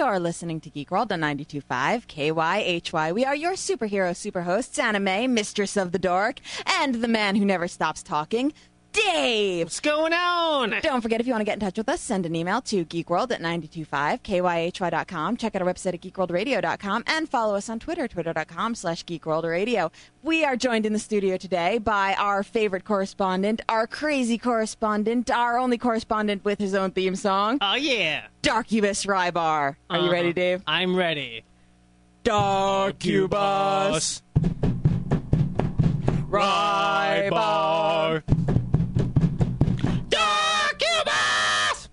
You're listening to Geek World on 92.5 KYHY. We are your superhero superhosts, Anna Mae, Mistress of the Dork, and the man who never stops talking, Dave. What's going on? Don't forget, if you want to get in touch with us, send an email to geekworld at 925kyhy.com. Check out our website at geekworldradio.com and follow us on Twitter, twitter.com/geekworldradio. We are joined in the studio today by our favorite correspondent, our crazy correspondent, our only correspondent with his own theme song. Oh, yeah. Darkubus Rybar. Are you ready, Dave? I'm ready. Darkubus Rybar. Darkubus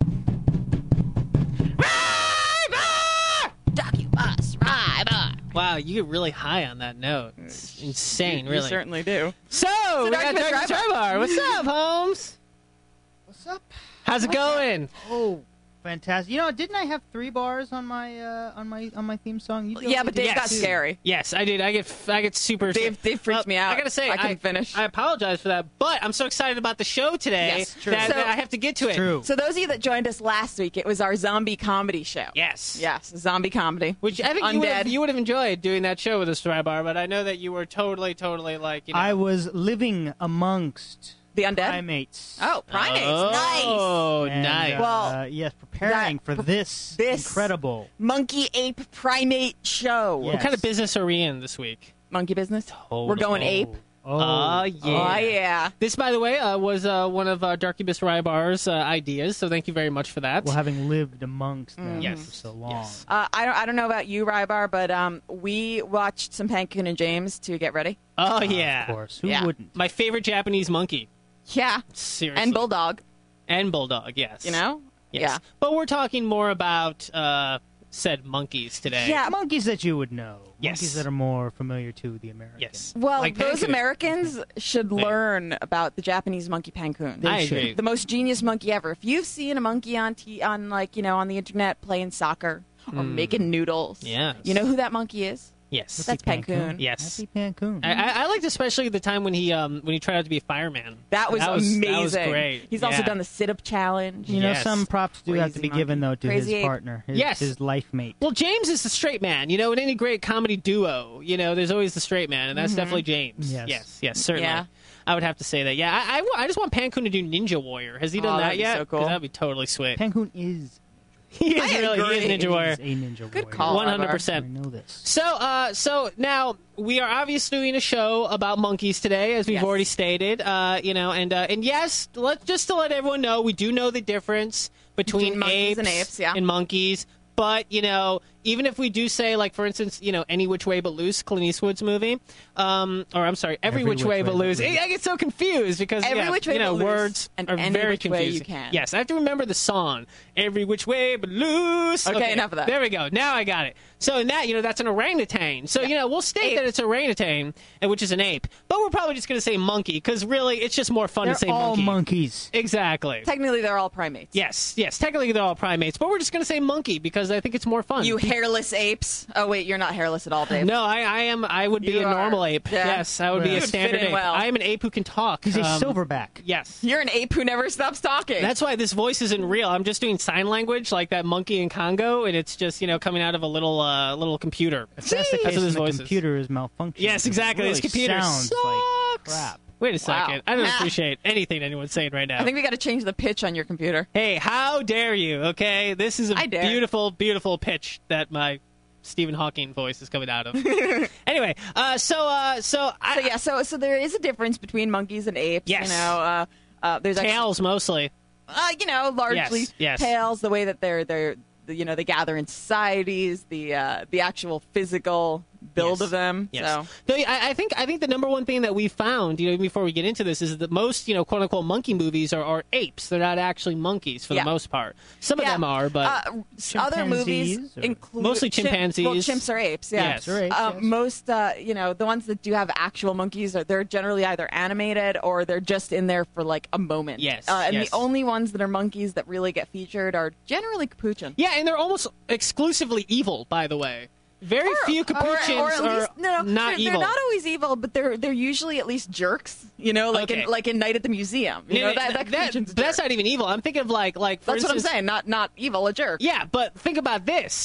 Rybar. Darkubus Rybar. Wow, you get really high on that note. It's insane, really. You certainly do. So we got Darkubus Darkubus Rybar. What's up, Holmes? What's up? How's it going? Oh, fantastic! You know, didn't I have 3 bars on my theme song? Yeah, but Dave Yes. got scary. Yes, I did. I get super. Dave freaked me out. I gotta say, I couldn't finish. I apologize for that, but I'm so excited about the show today Yes, true. that So- I have to get to it. True. So those of you that joined us last week, it was our zombie comedy show. Yes. Yes, zombie comedy. Which I think Undead. you would have enjoyed doing that show with us, Rybar, but I know that you were totally like, you know. I was living amongst The undead? primates. Oh, primates. Oh, And, nice. Well, yes, preparing that- for this incredible. Nice. Monkey ape primate show. Yeah. What kind of business are we in this week? Monkey business? Totally. We're going ape. Oh, yeah. Oh, yeah. This, by the way, was one of Darkubus Rybar's ideas, so thank you very much for that. Well, having lived amongst them Yes. for so long. Yes. I don't know about you, Rybar, but we watched some Pankun and James to get ready. Oh, yeah. Of course. Who Yeah. wouldn't? My favorite Japanese monkey. Yeah. Seriously. And bulldog, And bulldog, yes. you know? Yes. Yeah. But we're talking more about said monkeys today. Yeah. Monkeys that you would know. Yes. Monkeys that are more familiar to the Americans. Yes. Well, Like those Pankun. Americans should learn about the Japanese monkey Pankun. They I should. agree. The most genius monkey ever. If you've seen a monkey on the internet playing soccer or making noodles, Yes. you know who that monkey is? Yes. That's Pankun. Yes. Happy Pankun. I liked especially the time when he tried out to be a fireman. That was amazing. That was great. He's also Yeah. done the sit-up challenge. You know, Yes. some props do have to Crazy be given, though, to Crazy his ape. partner, Yes. his life mate. Well, James is the straight man. You know, in any great comedy duo, you know, there's always the straight man, and that's definitely James. Yes. Yes, certainly. Yeah. I would have to say that. Yeah, I just want Pankun to do Ninja Warrior. Has he done that that'd be yet? so cool. 'Cause that'd be totally sweet. Pankun is He is really agree. he is Ninja Warrior. a ninja Good warrior. call. 100%. I know this. So now we are obviously doing a show about monkeys today, as we've Yes. already stated. You know, and yes, just to let everyone know, we do know the difference between monkeys and apes, yeah. and monkeys. But you know, even if we do say, like, for instance, you know, Any Which Way But Loose, Clint Eastwood's movie, or I'm sorry, Every Which Way But Loose. I get so confused because Every Which Way you know, But Loose words and are Any very Which Way confusing. You Can. Yes, I have to remember the song, Every Which Way But Loose. Okay, enough of that. There we go. Now I got it. So in that, you know, that's an orangutan. So, you know, we'll state Ape. that it's orangutan, which is an ape. But we're probably just going to say monkey, because really, it's just more fun They're to say all monkey. monkeys. Exactly. Technically, they're all primates. Yes. Technically, they're all primates, but we're just going to say monkey, because I think it's more fun. You hairless apes. Oh, wait, you're not hairless at all, Dave. No, I am. I would be You a normal are. ape. Yeah. Yes, I would be You a would fit standard in ape. well. I am an ape who can talk. He's a silverback. Yes. You're an ape who never stops talking. That's why this voice isn't real. I'm just doing sign language like that monkey in Congo, and it's just, you know, coming out of a little computer. If that's the That's case, what his then voice the is. computer is malfunctioning. Yes, exactly. It This really computer sounds sucks. like crap. Wait a second. Wow. I don't Ah. appreciate anything anyone's saying right now. I think we got to change the pitch on your computer. Hey, how dare you? Okay, this is a I dare. beautiful, beautiful pitch that my Stephen Hawking voice is coming out of. Anyway, so So there is a difference between monkeys and apes. Yes. You know, there's tails mostly. you know, largely Yes. tails. The way that they're you know, they gather in societies. The actual physical build Yes. of them. Yes. So No, I think the number one thing that we found, you know, before we get into this, is that most, you know, quote unquote monkey movies are apes. They're not actually monkeys for Yeah. the most part. Some of them are, but other movies Chimpanzees or- include Mostly chimpanzees. Well, chimps are apes. Yeah. Yes. Sure, apes, yes. Most, you know, the ones that do have actual monkeys, they're generally either animated or they're just in there for like a moment. Yes, And yes. the only ones that are monkeys that really get featured are generally capuchin. yeah, and they're almost exclusively evil. By the way, very few capuchins or at are least, no, not they're, evil. They're not always evil, but they're usually at least jerks. You know, like Okay. in Night at the Museum. You know, that capuchin's a that's jerk. not even evil. I'm thinking of like for That's what I'm instance, saying. Not evil, a jerk. Yeah, but think about this.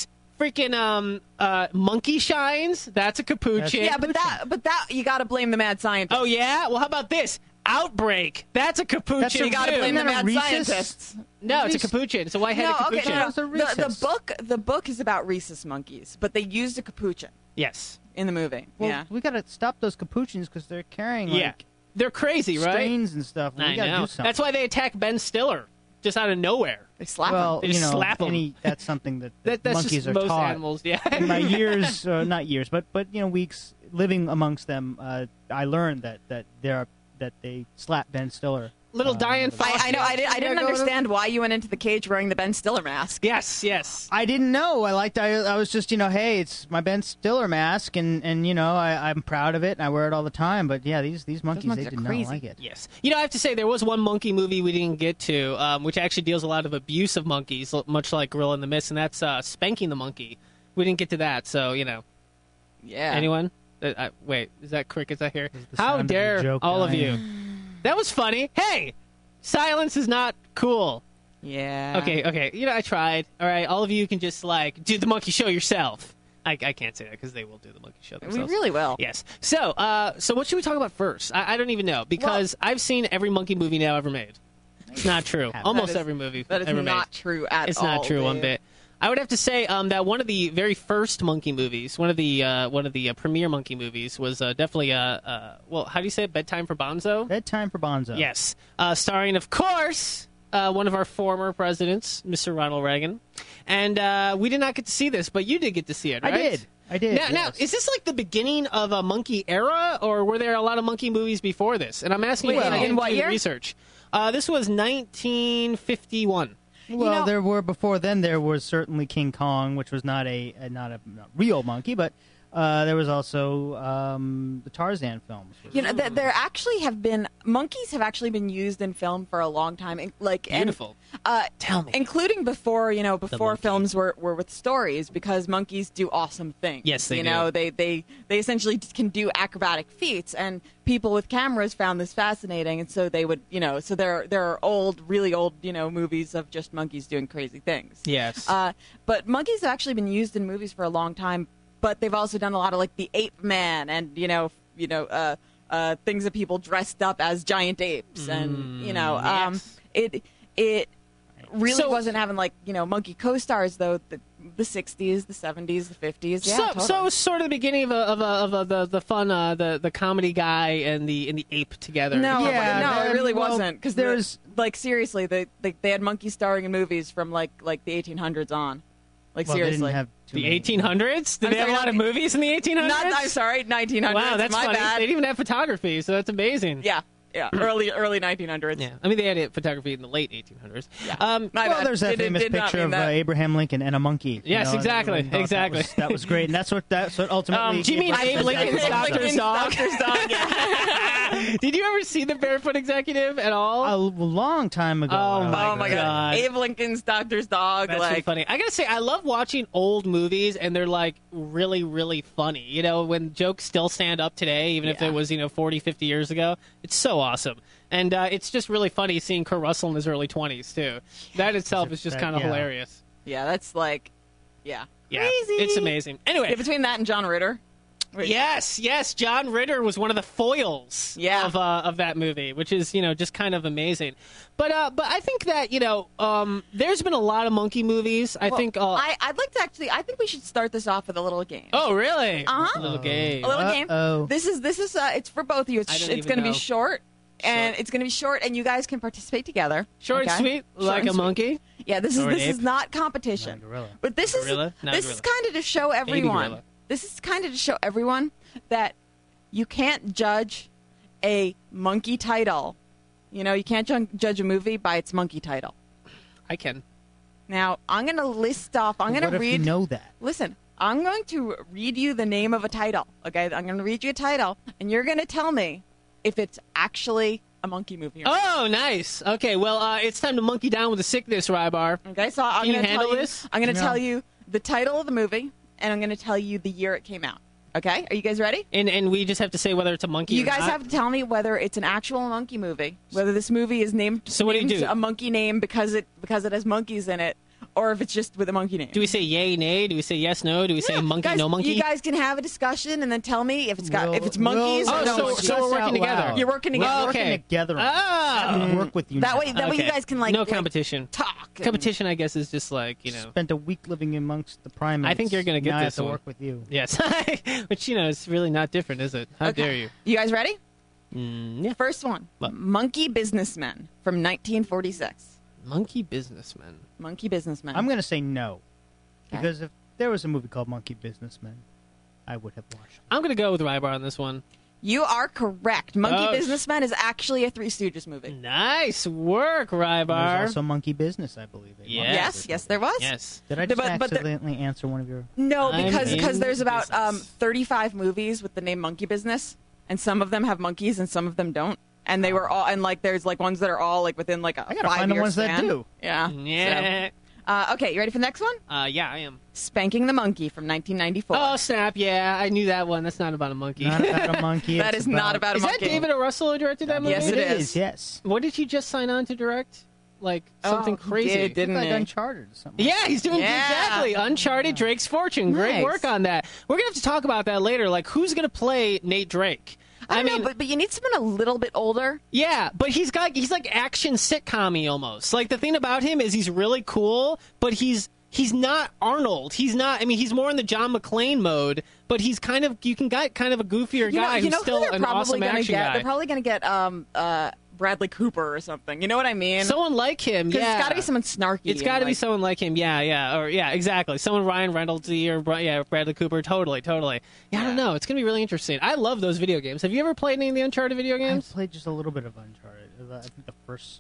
freaking monkey shines. That's a capuchin. Yeah, but that you got to blame the mad scientist. Oh yeah. Well, how about this? Outbreak. That's a capuchin. That's You got to too. blame the Isn't that mad a Rhesus? scientists. No, it's a capuchin. It's a white-headed No, okay, capuchin. no, It's a the rhesus. book is about rhesus monkeys, but they used a capuchin Yes. in the movie. Well, yeah. we got to stop those capuchins because they're carrying Yeah. like They're crazy, right? strains and stuff. We I got to know. do something. That's why they attack Ben Stiller just out of nowhere. They slap well, They him. just slap 'em. that's something that That's monkeys just are most taught. animals. Yeah. In my years, not years, but weeks living amongst them, I learned that they slap Ben Stiller. Little Diane Foster. I know. I didn't understand why you went into the cage wearing the Ben Stiller mask. Yes, yes. I didn't know. I was just, hey, it's my Ben Stiller mask, and I'm proud of it, and I wear it all the time. But yeah, these monkeys, monkeys they are did not crazy. like it. Yes. I have to say, there was one monkey movie we didn't get to, which actually deals a lot of abuse of monkeys, much like Gorilla in the Mist, and that's Spanking the Monkey. We didn't get to that, so, Yeah. Anyone? Wait, is that crickets I hear? the How sound of dare the joke all of you? dying. That was funny. Hey! Silence is not cool. Yeah. Okay. I tried. All right, all of you can just, do the monkey show yourself. I can't say that because they will do the monkey show We themselves. really will. Yes. So what should we talk about first? I don't even know because I've seen every monkey movie now ever made. It's not true. Almost That is- every movie That is ever not made. true at all. It's not true one Dave. bit. I would have to say that one of the very first monkey movies, one of the premiere monkey movies, was definitely how do you say it? Bedtime for Bonzo? Bedtime for Bonzo. Yes, starring, of course, one of our former presidents, Mr. Ronald Reagan. And we did not get to see this, but you did get to see it, right? I did. Now, yes. is this like the beginning of a monkey era, or were there a lot of monkey movies before this? And I'm asking you Wait, in what do year? research. This was 1951. Well, there were before then. There was certainly King Kong, which was not a real monkey, but there was also the Tarzan films. There actually have been monkeys have actually been used in film for a long time. Beautiful. Tell me. Including before monkey. films were with stories, because monkeys do awesome things. Yes, they do. do. They essentially can do acrobatic feats, and people with cameras found this fascinating, and so they would so there are really old movies of just monkeys doing crazy things. Yes. But monkeys have actually been used in movies for a long time. But they've also done a lot of the Ape Man and things of people dressed up as giant apes, and yes. it really So- wasn't having monkey co-stars though. The 60s, the 70s, the 50s. Yeah, so totally. it was sort of the beginning of the fun the comedy guy and the ape together. No, Yeah, it really well, wasn't, because there's- seriously, they had monkeys starring in movies from like the 1800s on. Well, Seriously. they didn't have too The many. 1800s? Did I'm they have a sorry, lot of not- movies in the 1800s? I'm sorry, 1900s. Wow, that's my funny. bad. They didn't even have photography, so that's amazing. Yeah, early 1900s. Yeah. I mean, they had photography in the late 1800s. Yeah. Well, My Well, bad. there's that Did famous not picture mean of that. Abraham Lincoln and a monkey. Yes, exactly, everyone thought exactly. That was great, and that's what ultimately. do you mean Abe Lincoln's doctor's dog? Doctor's dog, yeah. Did you ever see the Barefoot Executive at all? A long time ago. Oh, my Oh my God. god. Abe Lincoln's doctor's dog. That's really funny. I gotta say, I love watching old movies, and they're really, really funny. When jokes still stand up today, even if Yeah. it was 40, 50 years ago, it's so awesome. And it's just really funny seeing Kurt Russell in his early 20s too. That itself is just kind of yeah. hilarious. Yeah, that's yeah. Yeah, Crazy. it's amazing. Anyway, Yeah, between that and John Ritter. Wait. yes, John Ritter was one of the foils Yeah. of that movie, which is just kind of amazing. But I think that there's been a lot of monkey movies. I Well, think. I'd like to I think we should start this off with a little game. Oh, really? Uh-huh. A little game. A little game. Uh-oh. This is it's for both of you. I It's don't it's even going to be know. short. And it's going to be short, and you guys can participate together. Short and okay? sweet, Short like and a sweet. monkey. Yeah, this Or an is ape. not competition. Not a gorilla. But this Gorilla? is Not a this gorilla. is kind of to show everyone. gorilla. This is kind of to show everyone that you can't judge a monkey title. You can't judge a movie by its monkey title. I can. Now, I'm going to list off. I'm going What to if read. you know that? Listen, I'm going to read you the name of a title. Okay, I'm going to read you a title, and you're going to tell me if it's actually a monkey movie. Or not. Oh, nice. Okay, well, it's time to monkey down with the sickness, Rybar. Okay, so I'm Can you going to handle tell you. this? I'm going to No. tell you the title of the movie, and I'm going to tell you the year it came out. Okay, are you guys ready? And we just have to say whether it's a monkey You or guys not. have to tell me whether it's an actual monkey movie, whether this movie is named So what do you named do? a monkey name because it has monkeys in it, or if it's just with a monkey name. Do we say yay, nay? Do we say yes, no? Do we say monkey, guys, no monkey? You guys can have a discussion and then tell me if it's monkeys or no monkeys. So we're working together. You're working together. We're working together. Ah! I have to work with you. That way Okay. you guys can no competition. talk. and- Competition, I guess, is just like Spent a week living amongst the primates. I think you're gonna get now I have this to one. work with you. Yes, which is really not different, is it? How Okay. dare you? You guys ready? Yeah. First one. What? Monkey Businessmen from 1946. Monkey businessman. Monkey Businessmen. I'm going to say no. Okay. Because if there was a movie called Monkey Businessmen, I would have watched it. I'm gonna go with Rybar on this one. You are correct. Monkey Oh, Businessmen is actually a Three Stooges movie. Nice work, Rybar. There's also Monkey Business, I believe. Yes. Yes, there was. Yes. Did I just But there- accidentally answer one of your... No, I'm because in there's about business. 35 movies with the name Monkey Business, and some of them have monkeys and some of them don't. And they were all, and like there's like ones that are all like within like a I gotta 5-year find the ones that span. do. Yeah. Yeah. So, okay, you ready for the next one? Yeah, I am. Spanking the Monkey from 1994. Oh snap! Yeah, I knew that one. That's not about a monkey. Not about a monkey. That it's is not about a Is that monkey. David O. Russell who directed that movie? Yes, it is. Yes. What did he just sign on to direct? Like something he crazy. did, didn't Like he? Uncharted or something. Yeah, he's doing Yeah. exactly Uncharted, Drake's Fortune. Great Nice. work on that. We're gonna have to talk about that later. Like, who's gonna play Nate Drake? I mean, know, but you need someone a little bit older. yeah, but he's like action sitcom-y almost. Like the thing about him is he's really cool, but he's not Arnold. He's not. I mean, he's more in the John McClane mode, but he's kind of you can get kind of a goofier guy you who's know still who they're an probably awesome gonna action get? guy. They're probably going to get Bradley Cooper or something. You know what I mean? Someone like him, Because yeah. it's got to be someone snarky. It's and, got to be like- someone like him, yeah, exactly. Someone Ryan Reynoldsy or Bradley Cooper, totally. Yeah, I don't know. It's gonna be really interesting. I love those video games. Have you ever played any of the Uncharted video I games? played just a little bit of Uncharted. I think the first...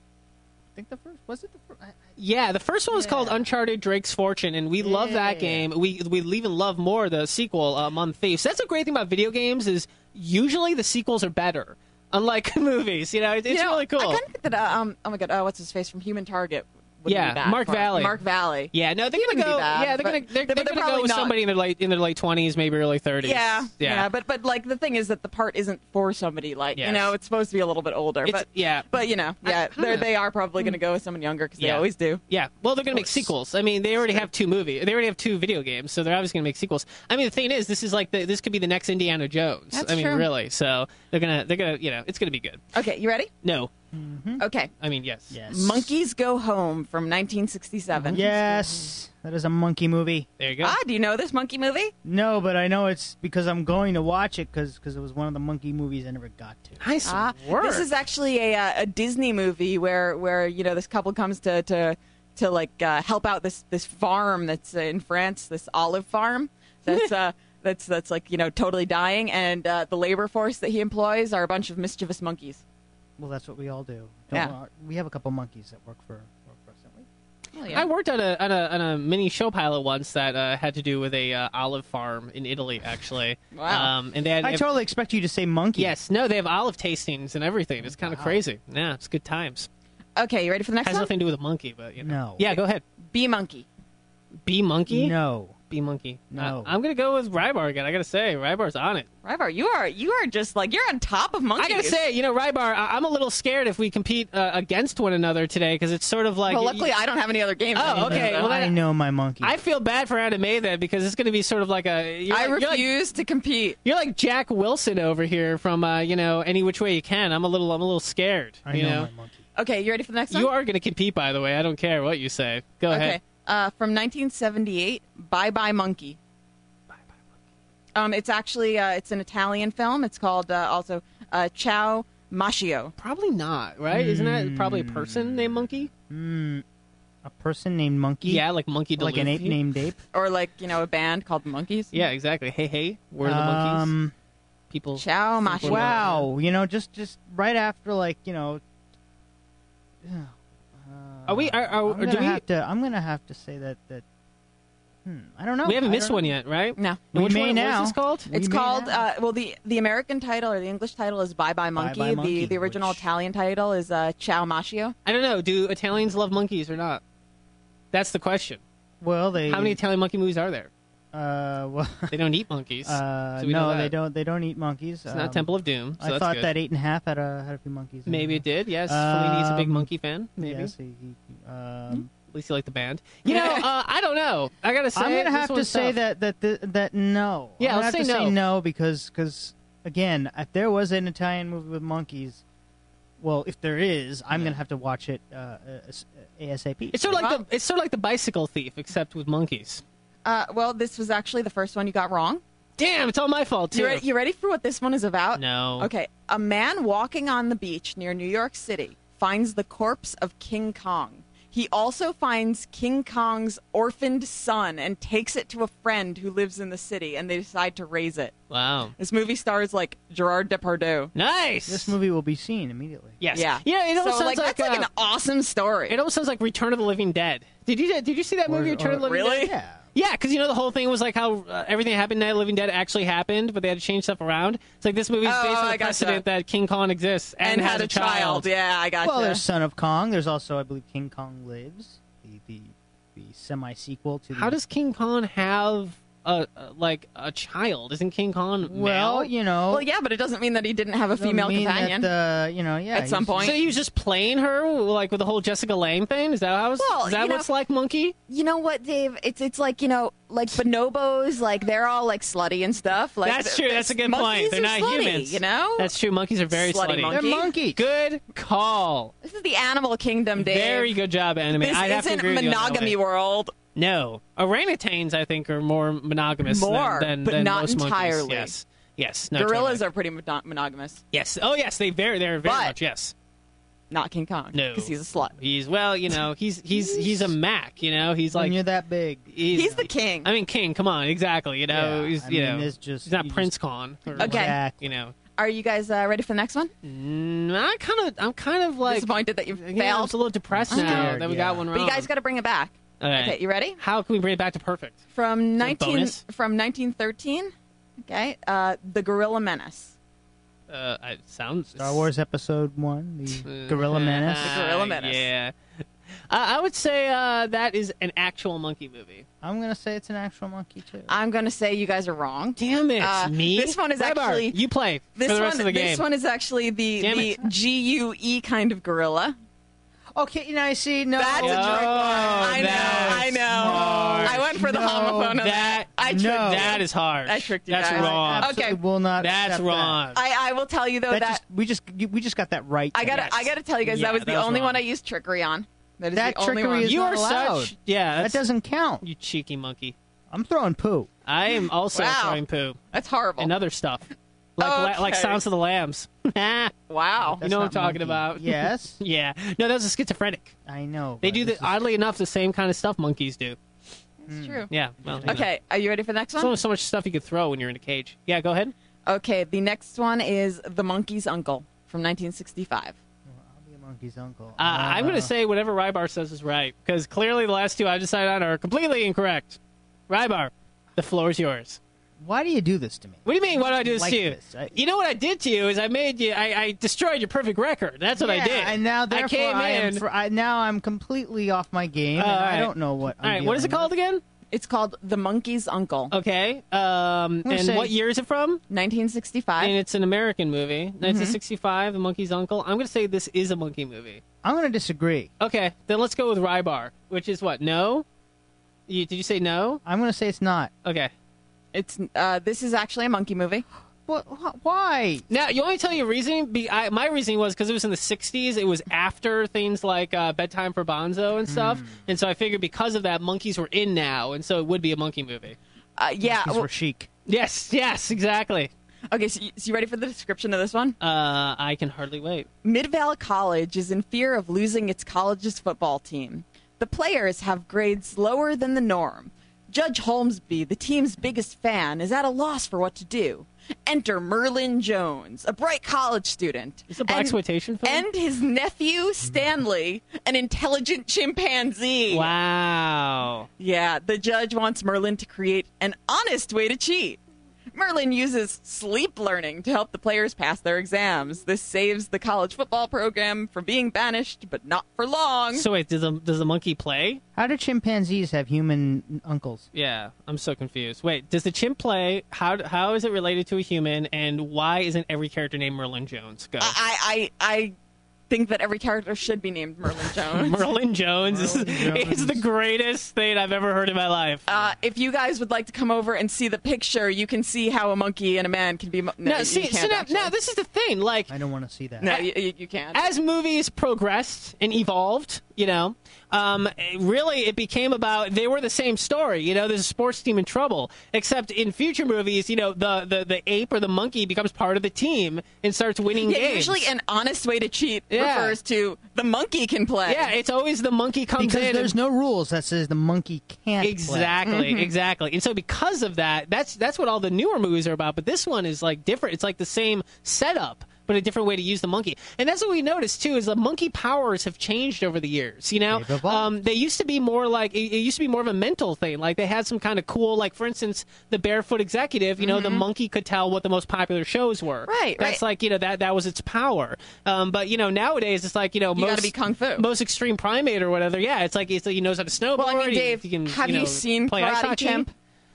Was it the first? Yeah, the first one was called Uncharted Drake's Fortune, and we love that game. We even love more the sequel, Among Thieves. That's the great thing about video games is usually the sequels are better, unlike movies. It's really cool. I kind of think that, oh my god, what's his face from Human Target? wouldn't Yeah, be bad Mark for him. Valley. Mark Valley. Yeah, no, they're He gonna wouldn't go. be bad, Yeah, they're but- gonna but they're go probably with not- somebody in their late 20s, maybe early 30s. Yeah, but like the thing is that the part isn't for somebody like Yes. it's supposed to be a little bit older. It's- yeah. but I don't know. they are probably going to go with someone younger because they Yeah. always do. Yeah, well, they're going to make sequels. I mean, they already have two video games, so they're obviously going to make sequels. I mean, the thing is, this is like this could be the next Indiana Jones. That's I mean, true. really. So they're gonna, it's going to be good. Okay, you ready? No, Okay. I mean, yes. Yes. Monkeys Go Home from 1967. Yes, that is a monkey movie. There you go. Do you know this monkey movie? No, but I know it's because I'm going to watch it because it was one of the monkey movies I never got to. Nice work. This is actually a Disney movie where this couple comes to help out this farm that's in France, this olive farm that's like totally dying, and the labor force that he employs are a bunch of mischievous monkeys. Well, that's what we all do. Yeah. We have a couple monkeys that work for us, don't we? I worked on a mini show pilot once that had to do with a olive farm in Italy, actually. Wow. And they had, I totally expect you to say monkey. yes, no, they have olive tastings and everything. It's kind of crazy. Yeah, it's good times. Okay, you ready for the next Has one? nothing to do with a monkey, but No. Yeah, go ahead. Bee monkey. Bee monkey. No. Bee monkey. No. I'm gonna go with Rybar again. I gotta say, Rybar's on it. Rybar, you are just like you're on top of monkeys. I gotta say, Rybar, I'm a little scared if we compete against one another today because it's sort of like. Well, luckily I don't have any other games. Oh, okay. Well, I know my monkey. I feel bad for Anime then because it's gonna be sort of like a. I refuse to compete. You're like Jack Wilson over here from Any Which Way You Can. I'm a little scared. I know my monkey. Okay, you ready for the next one? You are gonna compete, by the way. I don't care what you say. Go ahead. Okay. From 1978, Bye Bye Monkey. It's actually it's an Italian film. It's called also Ciao Machio. Probably not, right? Isn't that probably a person named Monkey? A person named Monkey? Yeah, like Monkey Like an ape DeLuffy. named Ape? Or a band called the Monkeys. Yeah, exactly. Hey, we're the monkeys. People. Ciao Machio. Wow. Just right after, Are we? I'm gonna have to say that. I don't know. We haven't missed I don't one know. yet, right? No. And We may what now. is this called? We It's may called now. the American title or the English title is Bye Bye Monkey. Bye Monkey, the original which- Italian title is Ciao Machio. I don't know. Do Italians love monkeys or not? That's the question. Well, they. How many Italian monkey movies are there? Well. They don't eat monkeys. So we know no, that. they don't. They don't eat monkeys. It's not Temple of Doom. So I that's thought good. that 8.5 had a few monkeys. in Maybe it. it did. Yes, Fellini's a big Um, monkey fan. Maybe. Yes, At least you like the band. You know, I don't know. I gotta say, I'm gonna this have to one's say tough. that no. Yeah, I'm let's gonna say have to no. say no because again, if there was an Italian movie with monkeys, well, if there is, I'm gonna have to watch it ASAP. It's sort of like the Bicycle Thief, except with monkeys. Well, this was actually the first one you got wrong. Damn, it's all my fault too. You ready for what this one is about? No. Okay. A man walking on the beach near New York City finds the corpse of King Kong. He also finds King Kong's orphaned son and takes it to a friend who lives in the city, and they decide to raise it. Wow. This movie stars like Gerard Depardieu. Nice. This movie will be seen immediately. Yes. Yeah. Yeah. It almost So sounds that's like an awesome story. It almost sounds like Return of the Living Dead. Did you see that movie, Return of the Living really? Dead? Yeah. Yeah, because you know the whole thing was like how everything that happened in Night of the Living Dead actually happened, but they had to change stuff around. It's like this movie's based on I the gotcha. precedent that King Kong exists and has had a child. Yeah, I got Well, there's Son of Kong. There's also, I believe, King Kong Lives, the semi-sequel to. How does King Kong have a child? Isn't King Kong Well, male? you know. Well, yeah, but it doesn't mean that he didn't have a doesn't female mean companion. That, yeah. At some he's- point. So he was just playing her, like with the whole Jessica Lange thing? Is that how? Well, Is that you know- what's like Monkey? You know what, Dave? It's like, like bonobos, like they're all like slutty and stuff. Like That's true. That's a good point. monkeys They're are not slutty, humans. You know? That's true. Monkeys are very Slutty slutty. monkey. They're monkeys. Good call. This is the animal kingdom, Dave. Very good job, anime. This I'd have to isn't agree with you on that monogamy one. world. No, orangutans I think are more monogamous More, than but not most monkeys. entirely. Yes. No, Gorillas totally. are pretty monogamous. Yes. Oh, yes. They're very But- much. Yes. Not King Kong. No, because he's a slut. He's he's a Mac. You know, he's When like you're that big. He's the king. I mean, king. Come on, exactly. You know, Yeah, he's I you mean, know, it's just- he's not you Prince Con. Or, Okay. Exactly. You know, Are you guys ready for the next one? I'm kind of like Disappointed that you yeah, I'm failed. just a little depressed now scared, that we yeah. got one wrong. But you guys got to bring it back. Okay. Okay, you ready? How can we bring it back to perfect? From bonus? 1913. Okay, The Gorilla Menace. It sounds Star Wars Episode 1, the Gorilla Menace. The Gorilla Menace. Yeah. I would say that is an actual monkey movie. I'm going to say it's an actual monkey, too. I'm going to say you guys are wrong. Damn it, me. This one is Rybar, actually- you play This for the rest one, of the game. this one is actually the Damn it. GUE kind of gorilla. Okay, now I see. No. That's a trick one. I know. that's I smart. went for the No, homophone of that- I tricked no. you. That is hard. I tricked you That's guys. wrong. Absolutely Okay. will not That's accept wrong. I will tell you though That. that We just got that right. I gotta then. I gotta tell you guys Yeah, that was the that was only wrong. one I used trickery on. That is That the only trickery one. is You not are allowed. such yeah. That That's, doesn't count. you cheeky monkey. I'm throwing poo. I am also Wow. throwing poo That's horrible. and other stuff, like Okay. Silence of the Lambs. Wow. You know what I'm not talking monkey. about. Yes, Yeah. No, that was a schizophrenic. I know. They but do this the is- oddly enough the same kind of stuff monkeys do. It's true. Yeah. Well, you know. Okay, are you ready for the next There's one? only so much stuff you could throw when you're in a cage. Yeah, go ahead. Okay, the next one is The Monkey's Uncle from 1965. I'll be a monkey's uncle. I'm going to say whatever Rybar says is right, because clearly the last two I decided on are completely incorrect. Rybar, the floor is yours. Why do you do this to me? What do you mean, why do I do this Like to you? this. You know what I did to you is I made you, I destroyed your perfect record. That's what I Yeah, did. And now, I therefore, came in. now I'm completely off my game. And All I right. don't know what. All right, what is it called again? It's called The Monkey's Uncle, Okay. gonna And say- what year is it from? 1965. And it's an American movie. 1965, The Monkey's Uncle. I'm going to say this is a monkey movie. I'm going to disagree. Okay, then let's go with Rybar, which is what? No? Did you say no? I'm going to say it's not. Okay. It's this is actually a monkey movie. What? Why? Now, you want me to tell you a reasoning? My reasoning was because it was in the 60s. It was after things like Bedtime for Bonzo and stuff. And so I figured because of that, monkeys were in now. And so it would be a monkey movie. Yeah. These well- were chic. Yes, exactly. okay, so you ready for the description of this one? I can hardly wait. Mid-Valley College is in fear of losing its college's football team. The players have grades lower than the norm. Judge Holmesby, the team's biggest fan, is at a loss for what to do. Enter Merlin Jones, a bright college student. It's a blaxploitation film? And his nephew, Stanley, an intelligent chimpanzee. Wow. Yeah, the judge wants Merlin to create an honest way to cheat. Merlin uses sleep learning to help the players pass their exams. This saves the college football program from being banished, but not for long. So wait, does the monkey play? How do chimpanzees have human uncles? Yeah, I'm so confused. Wait, does the chimp play? How is it related to a human? And why isn't every character named Merlin Jones? Go. I think that every character should be named Merlin Jones. Merlin Jones is the greatest thing I've ever heard in my life. If you guys would like to come over and see the picture, you can see how a monkey and a man can be. No, now this is the thing. Like, I don't want to see that. No, you can't. As movies progressed and evolved, really it became about they were the same story. There's a sports team in trouble, except in future movies, the ape or the monkey becomes part of the team and starts winning games. Usually an honest way to cheat refers to the monkey can play. Yeah, it's always the monkey comes because in. There's no rules that says the monkey can't Exactly, exactly. And so because of that, that's what all the newer movies are about. But this one is like different. It's like the same setup, but a different way to use the monkey. And that's what we noticed, too, is the monkey powers have changed over the years, They used to be more like, it used to be more of a mental thing. Like, they had some kind of cool, like, for instance, the Barefoot Executive, the monkey could tell what the most popular shows were. Right, That's like, that was its power. But, nowadays, it's like, you gotta be Kung Fu. Most extreme primate or whatever, it's like he knows how to snowboard. Well, I mean, Dave, have you seen play Karate Chimp?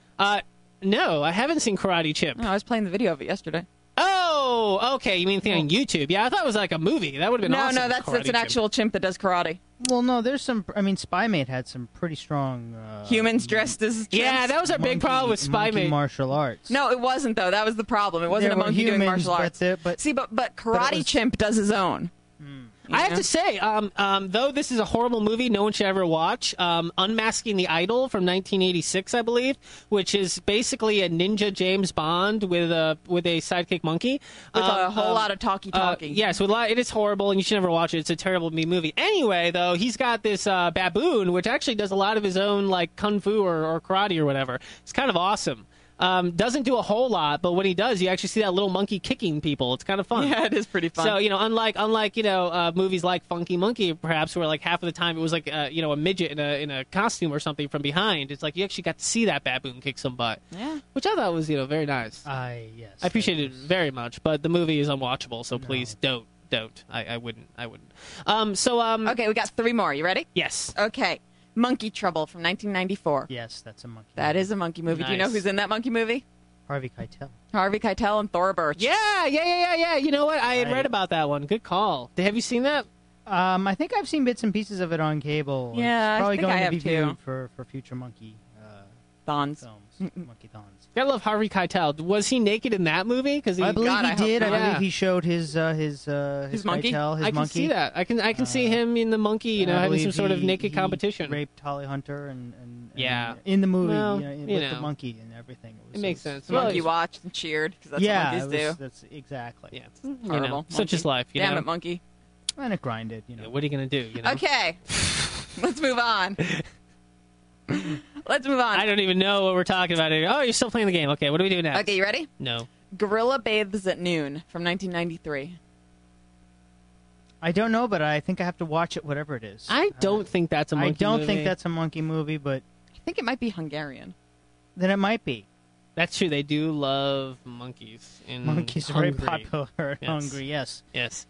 No, I haven't seen Karate Chimp. No, I was playing the video of it yesterday. Oh, okay. You mean the thing on YouTube? Yeah, I thought it was like a movie. That would have been awesome. No, that's an actual chimp that does karate. Well, no, there's some. I mean, Spymate had some pretty strong humans dressed as chimps. Yeah, that was our big problem with Spymate. Martial arts. No, it wasn't though. That was the problem. It wasn't a monkey doing martial arts. But Karate Chimp does his own. I have to say, though this is a horrible movie no one should ever watch, Unmasking the Idol from 1986, I believe, which is basically a ninja James Bond with a sidekick monkey. With a whole lot of talking. Yes, it is horrible, and you should never watch it. It's a terrible movie. Anyway, though, he's got this baboon, which actually does a lot of his own, like, kung fu or karate or whatever. It's kind of awesome. Doesn't do a whole lot, but when he does, you actually see that little monkey kicking people. It's kind of fun. Yeah, it is pretty fun. So, unlike movies like Funky Monkey, perhaps, where like half of the time it was like a midget in a costume or something from behind. It's like you actually got to see that baboon kick some butt. Yeah, which I thought was very nice. Yes, I appreciated it very much, but the movie is unwatchable. So please don't. I wouldn't. Okay, we got 3 more. You ready? Yes. Okay. Monkey Trouble from 1994. Yes, that's a monkey movie. That is a monkey movie. Nice. Do you know who's in that monkey movie? Harvey Keitel. Harvey Keitel and Thora Birch. Yeah. You know what? I had read about that one. Good call. Have you seen that? I think I've seen bits and pieces of it on cable. Yeah, it's probably I think going I to have be too. viewed for future monkey Thons. films. Monkey Thons. I love Harvey Keitel. Was he naked in that movie? Because I believe he did. I Yeah. believe he showed his monkey? Keitel, his I can monkey. see that. I can see him in the monkey, And I having some believe sort of he naked competition. Raped Holly Hunter and Yeah. in the movie, Well, with the monkey and everything. It makes sense. The monkey watched and cheered because that's yeah, what monkeys do. that's exactly. Yeah, Horrible. such is life. Damn it, monkey. And it grinded. What are you gonna do? Okay, let's move on. Let's move on. I don't even know what we're talking about here. Oh, you're still playing the game. Okay, what do we do next? Okay, you ready? No. Gorilla Bathes at Noon from 1993. I don't know, but I think I have to watch it, whatever it is. I don't think that's a monkey movie. I don't think that's a monkey movie, but I think it might be Hungarian. then it might be. That's true. They do love monkeys. Monkeys are very Hungary. popular in Hungary, yes. Yes.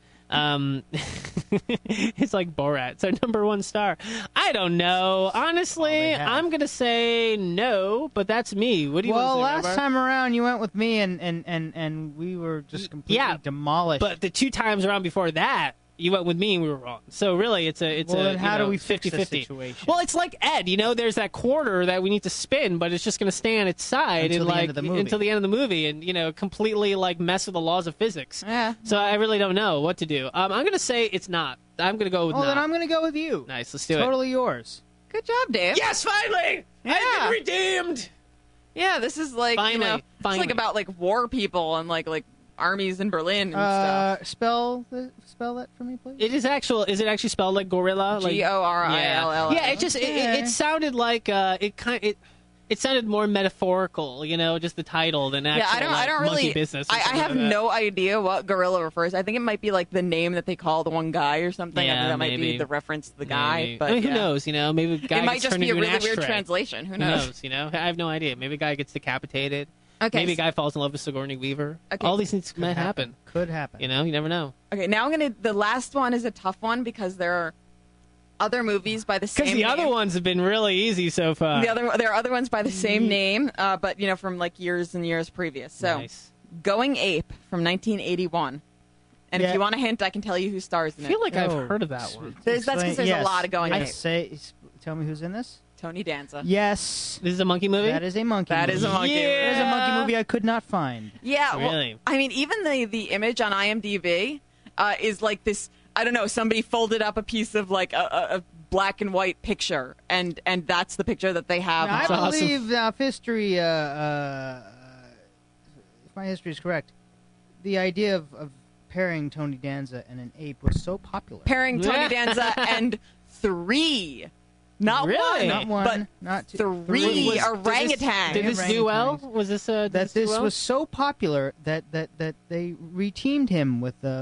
It's like Borat. It's our number 1 star. I don't know. Honestly, I'm going to say no, but that's me. What do you want to say, last Robert? time around you went with me and we were just completely demolished. But the 2 times around before that, you went with me and we were wrong. So really, it's then how do we fix 50-50 the situation? Well, it's like Ed. There's that quarter that we need to spin, but it's just going to stay on its side Until the and end of the movie. until the end of the movie, and completely like mess with the laws of physics. Yeah. So I really don't know what to do. I'm going to say it's not. I'm going to go with well, not. then I'm going to go with you. Nice. Let's do it. Totally yours. Good job, Dave. Yes, finally! Yeah. I've been redeemed! Yeah, this is like Finally. it's like about like war people and like armies in Berlin and stuff. Spell that for me, please. Is it actually spelled like gorilla? Like, Gorilla. Yeah, it sounded like it sounded more metaphorical, just the title than actual I don't monkey really. business. I have no idea what gorilla refers. I think it might be like the name that they call the one guy or something. Yeah, I think that might maybe. be the reference to the guy. Maybe. But who knows? Maybe the guy it might gets just turned be a into an really weird ashtray. translation. Who Who knows? knows? I have no idea. Maybe a guy gets decapitated. Okay. Maybe a guy falls in love with Sigourney Weaver. Okay. All these things might happen. Could happen. You never know. Okay, now the last one is a tough one because there are other movies by the same Because the name. other ones have been really easy so far. There are other ones by the same name, but from like years and years previous. So, Nice. Going Ape from 1981. And Yeah. if you want a hint, I can tell you who stars in I feel it. like I've heard of that one. That's because there's a lot of going I ape. tell me who's in this. Tony Danza. Yes, This is a monkey movie? that is a monkey. That movie. is a monkey movie. That is a monkey Yeah. movie I could not find. Yeah, well, Really? I mean, even the image on IMDb is like this. I don't know. Somebody folded up a piece of like a black and white picture, and that's the picture that they have. Now, I That's awesome. believe if history, if my history is correct, the idea of pairing Tony Danza and an ape was so popular. Pairing Tony Yeah. Danza and 3, not Really? Not one, but not two. 3 Was- orangutans. Did this do well? Orangutans. Was this did That do this well? was so popular that they reteamed him with a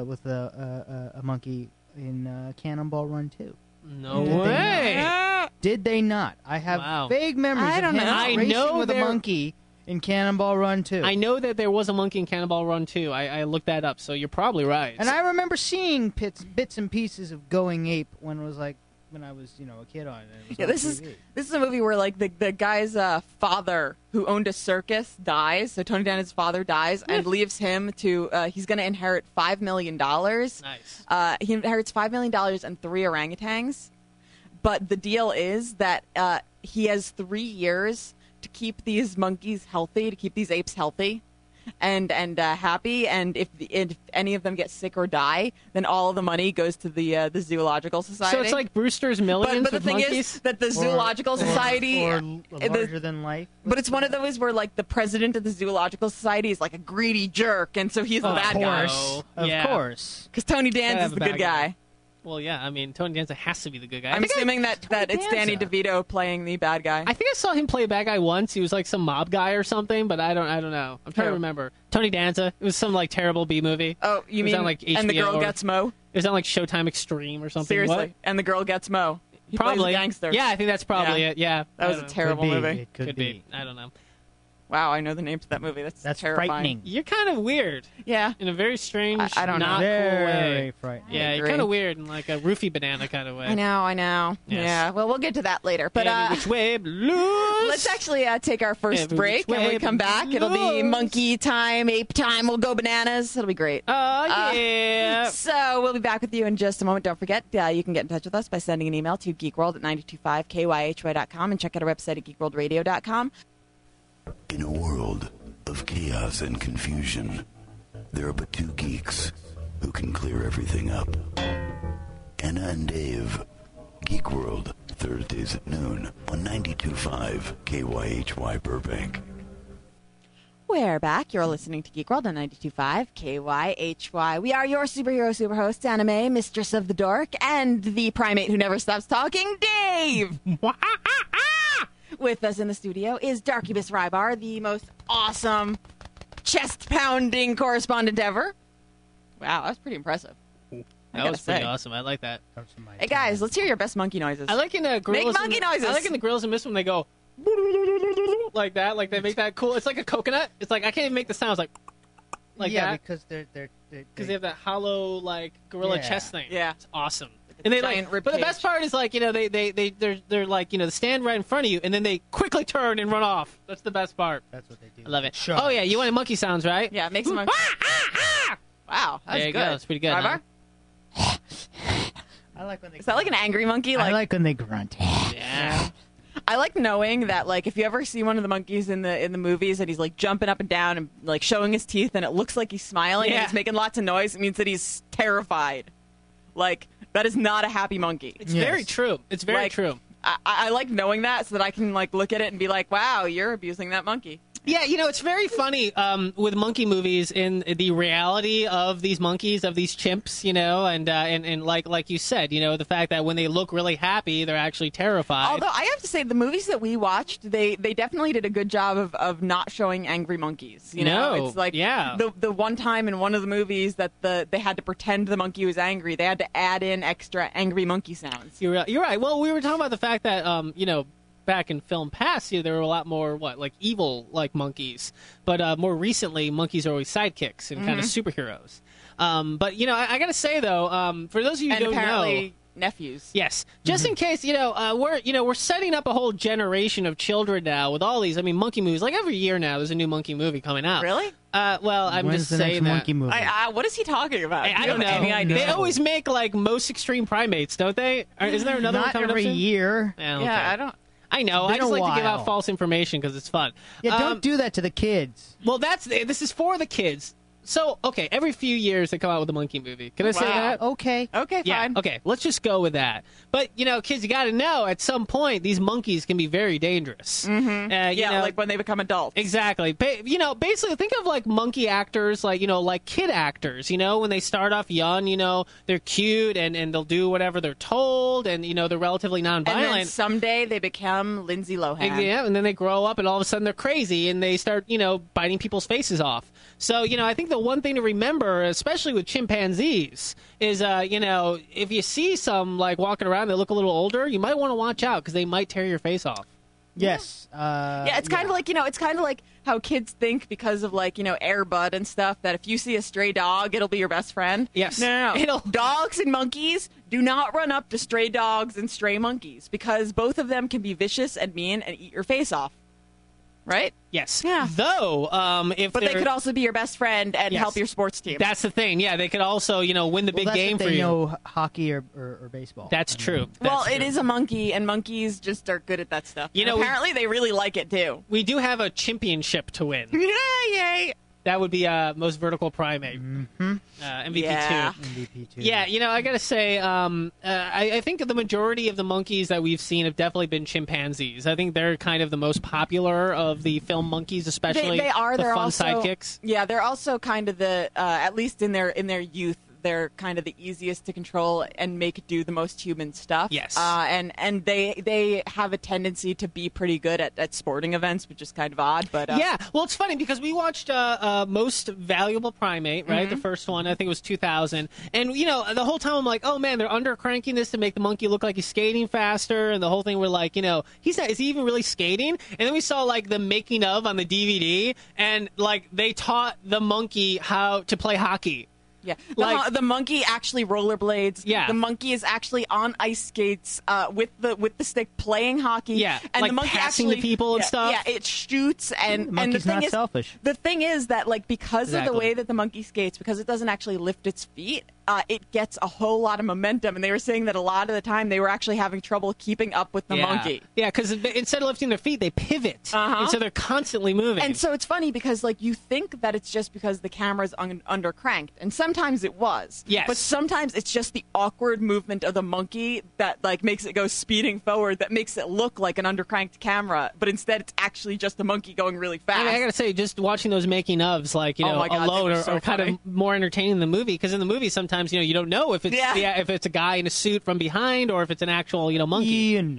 monkey in Cannonball Run 2. No Did they way. Did they not? I have Wow. vague memories I of don't him know. I racing know with a there- monkey in Cannonball Run 2. I know that there was a monkey in Cannonball Run 2. I looked that up, so you're probably right. And I remember seeing bits and pieces of Going Ape when I was a kid on it. It was Yeah, on this TV. is a movie where like the guy's father who owned a circus dies. So Tony Danza's father dies and leaves him to. He's going to inherit $5 million. Nice. He inherits $5 million and 3 orangutans. But the deal is that he has 3 years to keep these monkeys healthy, to keep these apes healthy and happy. And if any of them get sick or die, then all of the money goes to the Zoological Society. So it's like Brewster's Millions but the with thing monkeys? is that the Zoological Society, or the- larger than life. but it's one of those where like the president of the Zoological Society is like a greedy jerk, and so he's the Of bad Of guy. course, No. of Yeah. course. Because Tony Gotta Danza have is a the bad good guy. guy. Well, yeah. I mean, Tony Danza has to be the good guy. I'm assuming that it's Danny Danza. DeVito playing the bad guy. I think I saw him play a bad guy once. He was like some mob guy or something, but I don't know. I'm trying to Who? remember. Tony Danza. It was some like terrible B movie. Oh, you It was mean on, like, and the HBO girl or- gets Mo? It was on like Showtime Extreme or something. Seriously, What? and the girl gets Mo. He plays Probably. a gangster. Yeah, I think that's probably Yeah. it. Yeah. That I was a don't know. terrible Could be. movie. It could Could be. I don't know. Wow, I know the name to that movie. That's terrifying. frightening. You're kind of weird Yeah. in a very strange, I don't know. not cool Very way. frightening. Yeah, you're agree. kind of weird in like a roofie banana kind of way. I know. Yes. Yeah. Well, we'll get to that later. But Any which way, blues. let's actually take our first Every break. which And when we way come back, it'll be blows. monkey time, ape time. We'll go bananas. It'll be great. Oh yeah. So we'll be back with you in just a moment. Don't forget, you can get in touch with us by sending an email to geekworld at 925kyhy.com and check out our website at geekworldradio.com. In a world of chaos and confusion, there are but 2 geeks who can clear everything up. Anna and Dave. Geek World, Thursdays at noon on 92.5 KYHY Burbank. We're back. You're listening to Geek World on 92.5 KYHY. We are your superhero superhosts, Anime, Mistress of the Dork, and the primate who never stops talking, Dave! With us in the studio is Darkubus Rybar, the most awesome, chest-pounding correspondent ever. Wow, that was pretty impressive. That was pretty say. awesome. I like that. Comes from my Hey, guys, let's hear your best monkey noises. I like in Gorillas. monkey noises. I like in the Gorillas and Mist when they go like that. Like they make that cool. It's like a coconut. It's like I can't even make the sounds like yeah, that because they're because they have that hollow like gorilla Yeah. chest thing. Yeah. It's awesome. And they giant like, rib but the cage. best part is like they're like they stand right in front of you and then they quickly turn and run off. That's the best part. That's what they do. I love it. Sure. Oh yeah, you wanted monkey sounds, right? Yeah, make some. Wow, that's There you good. go. It's pretty good. Rybar? Huh? I like when they. Is that like an angry monkey? I like when they grunt. Yeah. I like knowing that, like, if you ever see one of the monkeys in the movies and he's like jumping up and down and like showing his teeth and it looks like he's smiling and Yeah. he's making lots of noise, it means that he's terrified. Like, that is not a happy monkey. It's Yes. very true. It's very Like, true. I like knowing that so that I can like look at it and be like, wow, you're abusing that monkey. Yeah, it's very funny with monkey movies in the reality of these monkeys, of these chimps, and like you said, the fact that when they look really happy, they're actually terrified. Although I have to say, the movies that we watched, they definitely did a good job of not showing angry monkeys. No, It's like yeah. the one time in one of the movies that they had to pretend the monkey was angry, they had to add in extra angry monkey sounds. You're right. Well, we were talking about the fact that back in film past, there were a lot more evil like monkeys, but more recently, monkeys are always sidekicks and kind of superheroes. But I gotta say though, for those of you who And don't apparently, know. nephews. Yes, just in case we're setting up a whole generation of children now with all these. I mean, monkey movies. Like every year now, there's a new monkey movie coming out. Really? Well, I'm When's just the saying next that. monkey movie? What is he talking about? I Do you don't know. have any idea? They always make like Most Extreme Primates, don't they? Isn't there another one Not coming every up soon? year. Yeah, okay. Yeah, I don't. I know. It's I been just a like to give while. out false information because it's fun. Yeah, don't do that to the kids. Well, this is for the kids. So, okay, every few years they come out with a monkey movie. Can I say Wow. that? Okay. Okay, Yeah, fine. okay, let's just go with that. But, kids, you got to know, at some point, these monkeys can be very dangerous. Mm-hmm. Yeah, like when they become adults. Exactly. Basically, think of like monkey actors, like kid actors. When they start off young, they're cute and they'll do whatever they're told, and they're relatively nonviolent. And then someday they become Lindsay Lohan. Yeah, and then they grow up, and all of a sudden they're crazy, and they start, biting people's faces off. So, I think the one thing to remember, especially with chimpanzees, is, if you see some like walking around that look a little older, you might want to watch out because they might tear your face off. Yes. Yeah, it's kind of like it's kind of like how kids think because of like Air Bud and stuff that if you see a stray dog, it'll be your best friend. Yes. No. Dogs and monkeys do not run up to stray dogs and stray monkeys because both of them can be vicious and mean and eat your face off. Right? Yes. Yeah. Though, But they could also be your best friend and Yes. help your sports team. That's the thing. Yeah, they could also, win the big that's game if for they you. know hockey or baseball. That's true. well, That's it true. is a monkey, and monkeys just are good at that stuff. And apparently they really like it too. We do have a championship to win. Yay! That would be most vertical primate. MVP Yeah. 2. MVP too. Yeah, I gotta say, I think the majority of the monkeys that we've seen have definitely been chimpanzees. I think they're kind of the most popular of the film monkeys, especially They are. the They're fun also, sidekicks. Yeah, they're also kind of the at least in their youth. They're kind of the easiest to control and make do the most human stuff. Yes. And they have a tendency to be pretty good at sporting events, which is kind of odd. But Yeah, well, it's funny because we watched Most Valuable Primate, right? The first one, I think it was 2000. And, the whole time I'm like, oh, man, they're under-cranking this to make the monkey look like he's skating faster. And the whole thing, we're like, is he even really skating? And then we saw, like, the making of on the DVD, and, like, they taught the monkey how to play hockey. Yeah, Like- the monkey actually rollerblades. Yeah. The monkey is actually on ice skates with the stick playing hockey. Yeah, and like the monkey passing actually, to people and yeah, stuff. Yeah, it shoots and The the monkey's thing not is selfish. The thing is that like because of the Exactly. way that the monkey skates, because it doesn't actually lift its feet, it gets a whole lot of momentum. And they were saying that a lot of the time they were actually having trouble keeping up with the monkey. Yeah, because instead of lifting their feet, they pivot. And so they're constantly moving. And so it's funny because like you think that it's just because the camera's under cranked, and sometimes it was. Yes. But sometimes it's just the awkward movement of the monkey that like makes it go speeding forward, that makes it look like an undercranked camera, but instead it's actually just the monkey going really fast. I mean, I gotta say, just watching those making ofs, like Oh my God, they alone, were are, so are kind funny. of more entertaining than the movie. Because in the movie, sometimes you don't know if it's if it's a guy in a suit from behind or if it's an actual monkey.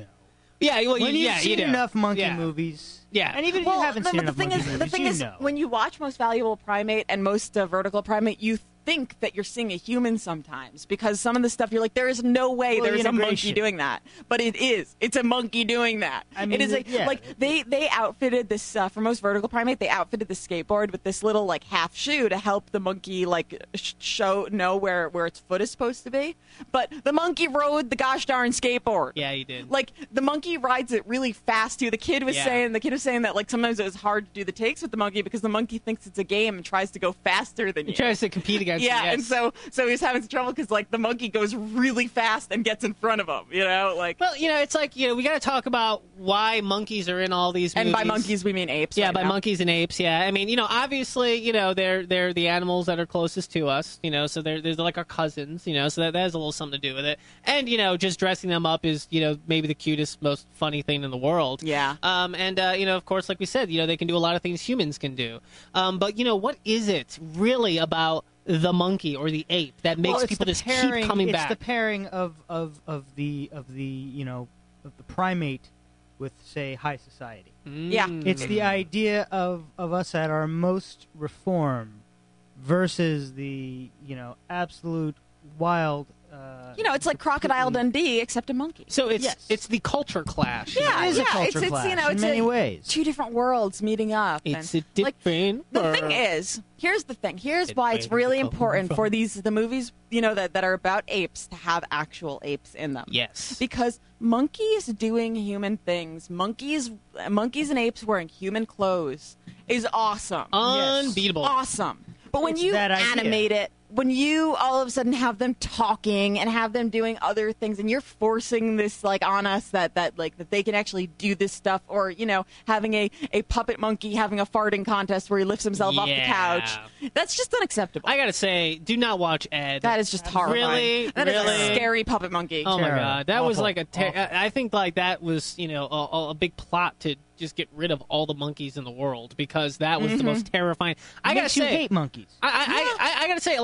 Yeah, well, When you've seen you know. enough monkey Yeah. movies. Yeah. And even if Well, you haven't no, seen but enough the thing monkey is, movies, the thing you is, know. when you watch Most Valuable Primate and Most Vertical Primate, you think that you're seeing a human sometimes because some of the stuff you're like, there is no way Well, there is a monkey integration. doing that, but it is. It's a monkey doing that. I mean, it is yeah. like they outfitted this for Most Vertical Primate. They outfitted the skateboard with this little like half shoe to help the monkey like know where its foot is supposed to be. But the monkey rode the gosh darn skateboard. Yeah, he did. Like the monkey rides it really fast too. The kid was saying that like sometimes it was hard to do the takes with the monkey because the monkey thinks it's a game and tries to go faster than you. He tries to compete against Yeah, you, yes. and so he's having some trouble because like the monkey goes really fast and gets in front of him. Like. Well, it's like we got to talk about why monkeys are in all these movies. And by monkeys we mean apes. Yeah, right by now. monkeys and apes. Yeah, I mean, obviously, they're the animals that are closest to us. So they're like our cousins. So that has a little something to do with it. And just dressing them up is maybe the cutest, most funny thing in the world. Yeah. And of course, like we said, they can do a lot of things humans can do. But what is it really about the monkey or the ape that makes it's people the just pairing, keep coming it's back? the pairing of the primate with, say, high society. Yeah. It's the idea of us at our most reformed versus the absolute wild it's like Crocodile Dundee except a monkey. So it's Yes. it's the culture clash. Yeah, It is a yeah, culture it's clash in it's many ways. two different worlds meeting up. It's and, a different the world. thing is, here's the thing. Here's It's why it's where really you come important from. for the movies, that are about apes to have actual apes in them. Yes. Because monkeys doing human things, monkeys and apes wearing human clothes is awesome. Unbeatable. Awesome. But when It's you that idea. animate it, when you all of a sudden have them talking and have them doing other things, and you're forcing this on us that they can actually do this stuff, or having a puppet monkey having a farting contest where he lifts himself off the Yeah. couch, that's just unacceptable. I gotta say, do not watch Ed. That is just horrifying. Really? That is Really? a scary puppet monkey. Oh my Terrible. god, that was Awful. like Awful. I think that was a big plot to just get rid of all the monkeys in the world, because that was the most terrifying. I gotta Makes you say, hate monkeys. I gotta say,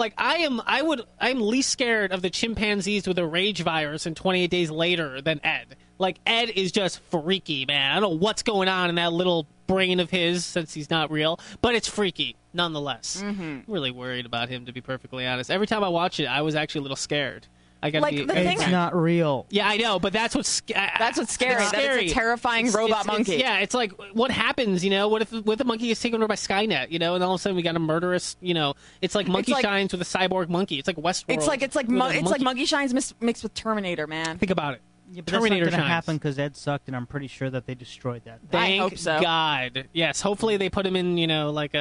I'm least scared of the chimpanzees with a rage virus in 28 Days Later than Ed. Like, Ed is just freaky, man. I don't know what's going on in that little brain of his, since he's not real, but it's freaky nonetheless. I'm really worried about him, to be perfectly honest. Every time I watch it, I was actually a little scared. I gotta Like, be, the thing- It's not real. yeah, I know, but that's what's scary. It's a terrifying robot monkey. Yeah, it's like, what happens, what if the monkey is taken over by Skynet, and all of a sudden we got a murderous, it's like Monkey Shines with a cyborg monkey. It's like Westworld. It's like with a Monkey Shines mixed with Terminator, man. Think about it. Yeah, but Terminator that's not going Shines. to happen because Ed sucked, and I'm pretty sure that they destroyed that. Thank hope so. God. Yes, hopefully they put him in, like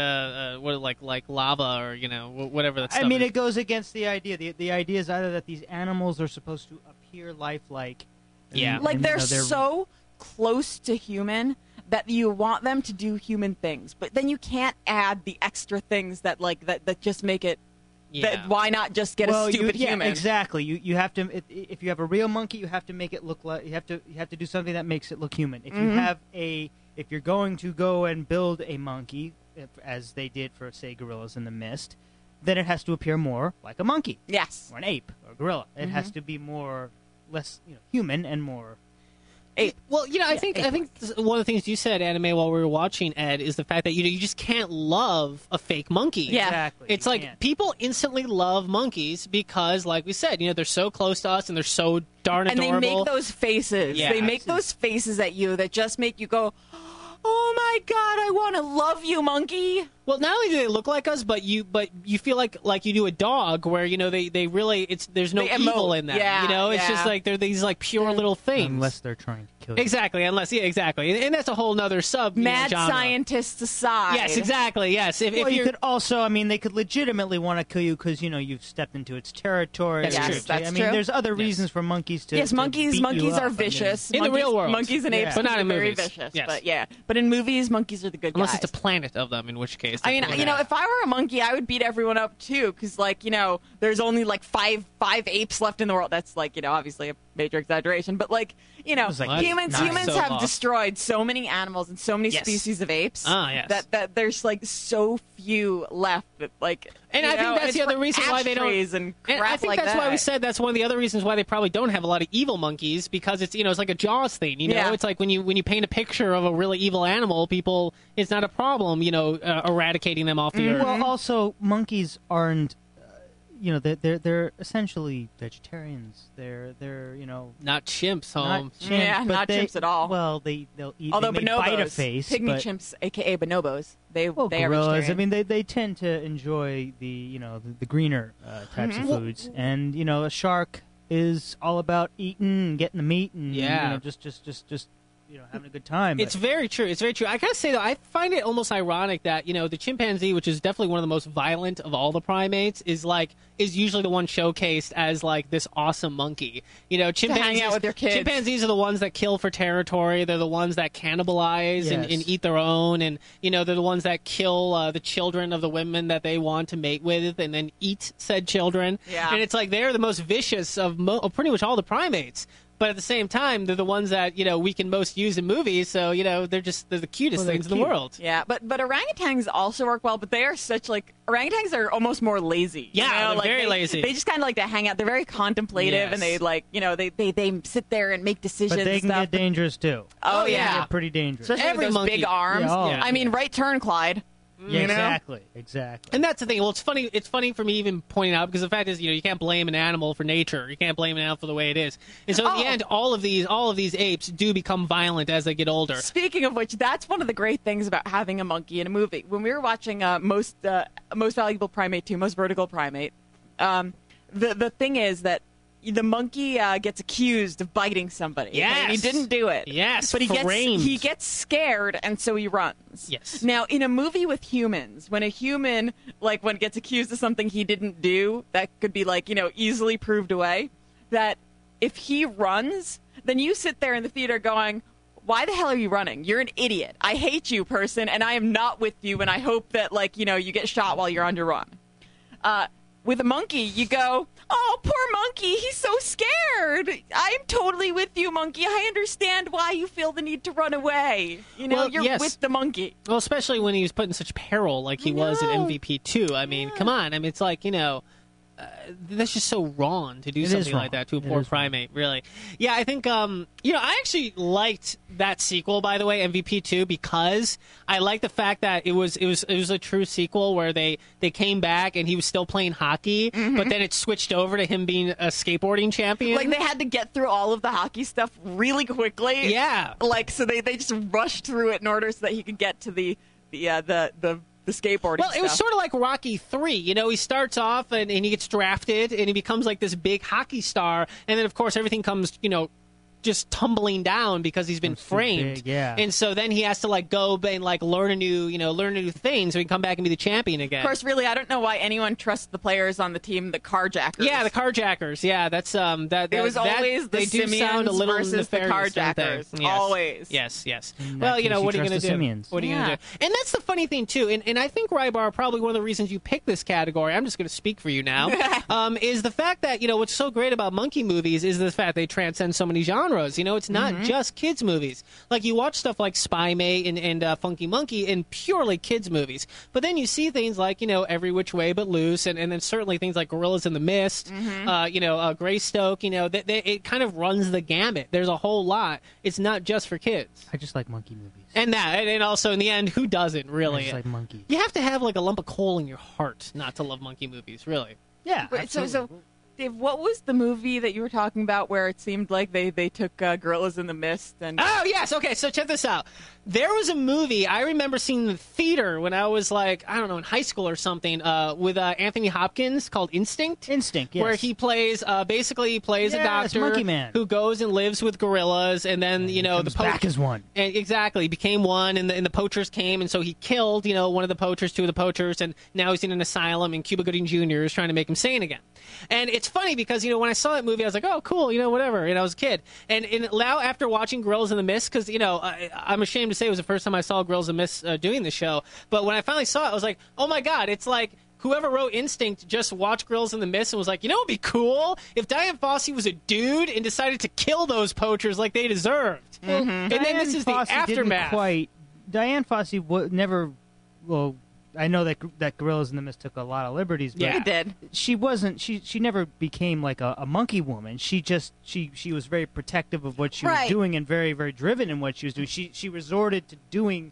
like lava, or whatever that stuff I mean, is. it goes against the idea. The idea is either that these animals are supposed to appear lifelike. Yeah. Like, and, they're they're so close to human that you want them to do human things, but then you can't add the extra things that just make it. Yeah. Why not just get well, a stupid yeah, human? exactly. You have to if you have a real monkey, you have to make it look like you have to do something that makes it look human. If you have if you're going to go and build a monkey, as they did for say Gorillas in the Mist, then it has to appear more like a monkey Yes. or an ape or a gorilla. It has to be less human and more. Ape. Well, I think one of the things you said, Anime, while we were watching, Ed, is the fact that you just can't love a fake monkey. Yeah. Exactly. It's You like can't. people instantly love monkeys because, like we said, they're so close to us and they're so darn And adorable. they make those faces. Yeah. They make those faces at you that just make you go, "Oh my god, I want to love you, monkey." Well, not only do they look like us, but you feel like you do a dog, where they really there's no They evil emote. in them. Yeah, It's yeah. just like they're these like pure little things. Unless they're trying to kill you. Exactly, exactly, and that's a whole nother sub Mad genre. scientists aside. Yes, exactly. Yes, if Well, you you're could also, they could legitimately want to kill you because you've stepped into its territory. That's Yes, true. that's true. There's other reasons for monkeys to. Yes, to monkeys beat you are up. vicious. In the Monkeys- real world. monkeys and Yeah. apes But not are in very movies. vicious. Yes. But in movies, monkeys are the good unless guys. it's a planet of them, in which case. I mean, that's what if I were a monkey, I would beat everyone up too, because there's only five apes left in the world. That's obviously a major exaggeration, but was like humans nine. So have lost. destroyed so many animals and so many Yes. species of apes Yes. that there's so few left that And I think that's the other reason why they don't. ashtrays and crap And I think like that's that. why we said that's one of the other reasons why they probably don't have a lot of evil monkeys, because it's it's like a Jaws thing. Yeah. It's like when you paint a picture of a really evil animal, people, it's not a problem. Eradicating them off the earth. Well, also monkeys aren't. They're essentially vegetarians. They're Not chimps, not home. chimps. Yeah, but not they- chimps at all. Well, they'll eat. Although they may bite a bonobos, face, pygmy but, chimps, aka bonobos, they are gorillas. vegetarian. They tend to enjoy the greener types of foods, and a shark is all about eating and getting the meat and Yeah. just having a good time. It's very true. It's very true. I gotta say though, I find it almost ironic that the chimpanzee, which is definitely one of the most violent of all the primates, is usually the one showcased as this awesome monkey. Chimpanzees, hang out with your kids. Chimpanzees are the ones that kill for territory. They're the ones that cannibalize and Yes. eat their own, and they're the ones that kill the children of the women that they want to mate with, and then eat said children. Yeah. And it's like they're the most vicious of pretty much all the primates. But at the same time, they're the ones that we can most use in movies. So they're the cutest they're things in the cute. world. Yeah, but orangutans also work well, but they are such orangutans are almost more lazy. Yeah, they're very lazy. They just kind of like to hang out. They're very contemplative, Yes. and they sit there and make decisions. but they and can stuff. get dangerous too. Oh Oh, yeah. yeah, They're pretty dangerous. especially Every with those monkey. big arms. Yeah, oh, Yeah. I mean, right turn, Clyde. Yeah, You know? exactly. And that's the thing. Well, it's funny. It's funny for me even pointing out because the fact is, you can't blame an animal for nature. You can't blame an animal for the way it is. And so, in the end, all of these apes do become violent as they get older. Speaking of which, that's one of the great things about having a monkey in a movie. When we were watching Most Valuable Primate 2, Most Vertical Primate, the thing is that the monkey gets accused of biting somebody. Yes. And he didn't do it. Yes, But framed. he gets scared, and so he runs. Yes. Now, in a movie with humans, when a human, when gets accused of something he didn't do, that could be, easily proved away, that if he runs, then you sit there in the theater going, why the hell are you running? You're an idiot. I hate you, person, and I am not with you, and I hope that, you get shot while you're on your run. With a monkey, you go, oh, poor monkey, he's so scared. I'm totally with you, monkey. I understand why you feel the need to run away. Well, you're yes. with the monkey. Well, especially when he was put in such peril like he was in MVP 2. I mean, come on. I mean, it's like, that's just so wrong to do something like that to a poor primate, really. Yeah, I think, I actually liked that sequel, by the way, MVP 2, because I like the fact that it was a true sequel where they came back and he was still playing hockey, but then it switched over to him being a skateboarding champion. They had to get through all of the hockey stuff really quickly. Yeah. So they just rushed through it in order so that he could get to the skateboarding Well, stuff. it was sort of like Rocky 3. He starts off and he gets drafted and he becomes like this big hockey star. And then, of course, everything comes, just tumbling down because he's been framed. Big, yeah. And so then he has to go and learn a new thing so he can come back and be the champion again. Of course, really, I don't know why anyone trusts the players on the team, the Carjackers. Yeah, the Carjackers. Yeah, that's It was always the they do sound a Simians little versus the nefarious, don't they? Carjackers. Yes. Always. Yes. In Well, that case, what are you trust going to the do? Simians. What are you going to do? And that's the funny thing too. And I think Rybar, probably one of the reasons you picked this category. I'm just going to speak for you now. Is the fact that what's so great about monkey movies is the fact they transcend so many genres. It's not just kids movies. Like you watch stuff like Spy Mate and Funky Monkey and purely kids movies. But then you see things like Every Which Way But Loose, and then certainly things like Gorillas in the Mist, Greystoke. It kind of runs the gamut. There's a whole lot. It's not just for kids. I just like monkey movies. And also in the end, who doesn't really? I just like monkeys. You have to have a lump of coal in your heart not to love monkey movies, really. Yeah, Wait, so Dave, what was the movie that you were talking about where it seemed like they took Gorillas in the Mist and? Oh yes, okay. So check this out. There was a movie I remember seeing in the theater when I was in high school or something, with Anthony Hopkins called Instinct. Instinct, yes. Where he plays a doctor Monkey Man, who goes and lives with gorillas, and then the back as one. And exactly, became one, and the poachers came, and so he killed one of the poachers, two of the poachers, and now he's in an asylum, and Cuba Gooding Jr. is trying to make him sane again. And it's funny because when I saw that movie, I was like, oh, cool, whatever. And I was a kid, and now after watching Gorillas in the Mist, because I'm ashamed to say it was the first time I saw Gorillas in the Mist doing the show, but when I finally saw it, I was like, oh my god, it's like whoever wrote Instinct just watched Gorillas in the Mist and was like, it'd be cool if Dian Fossey was a dude and decided to kill those poachers like they deserved. Mm-hmm. And then this is the aftermath. Dian Fossey never. Well, I know that Gorillas in the Mist took a lot of liberties, but Yeah. It did. she wasn't. She never became like a monkey woman. She was very protective of what she was Right. doing and very, very driven in what she was doing. She resorted to doing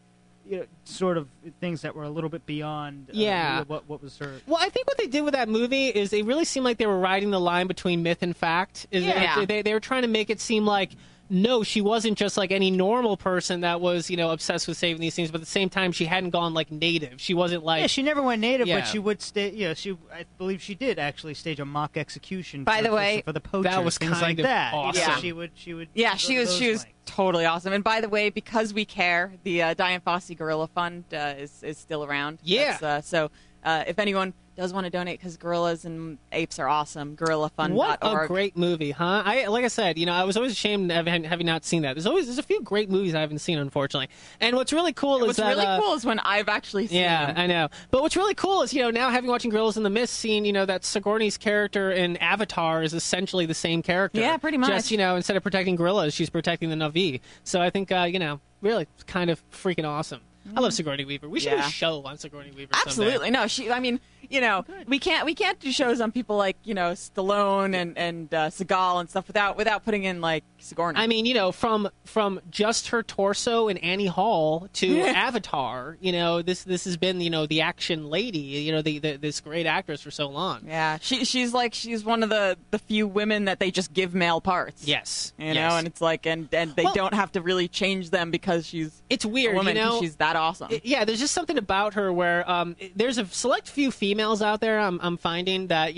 sort of things that were a little bit beyond what was her. Well, I think what they did with that movie is they really seemed like they were riding the line between myth and fact. They were trying to make it seem like, no, she wasn't just like any normal person that was, obsessed with saving these things, but at the same time, she hadn't gone like native. She wasn't like... Yeah, she never went native, Yeah. but she would stay... I believe she did actually stage a mock execution By the way, for the poachers, that was things kind like of that. awesome. Yeah, Yeah. she would Yeah, go she to was those lengths. totally awesome. And by the way, because we care, the Dian Fossey Gorilla Fund is still around. Yeah. So if anyone does want to donate, because gorillas and apes are awesome, gorillafund.org. What a great movie, huh? Like I said, I was always ashamed of having not seen that. There's a few great movies I haven't seen, unfortunately. And what's really cool is that... What's really cool is when I've actually seen them. I know. But what's really cool is, now having watching Gorillas in the Mist, seeing, that Sigourney's character in Avatar is essentially the same character. Yeah, pretty much. Just, instead of protecting gorillas, she's protecting the Na'vi. So I think, really kind of freaking awesome. I love Sigourney Weaver. We should do a Yeah. show on Sigourney Weaver Absolutely. someday. No, we can't do shows on people like Stallone and Seagal and stuff without putting in like Sigourney. I mean, from just her torso in Annie Hall to Avatar, this has been the action lady, this great actress for so long. Yeah, she's one of the few women that they just give male parts. Yes, and it's like and they don't have to really change them because it's weird, a woman, 'cause she's that awesome. There's just something about her where there's a select few females out there I'm finding that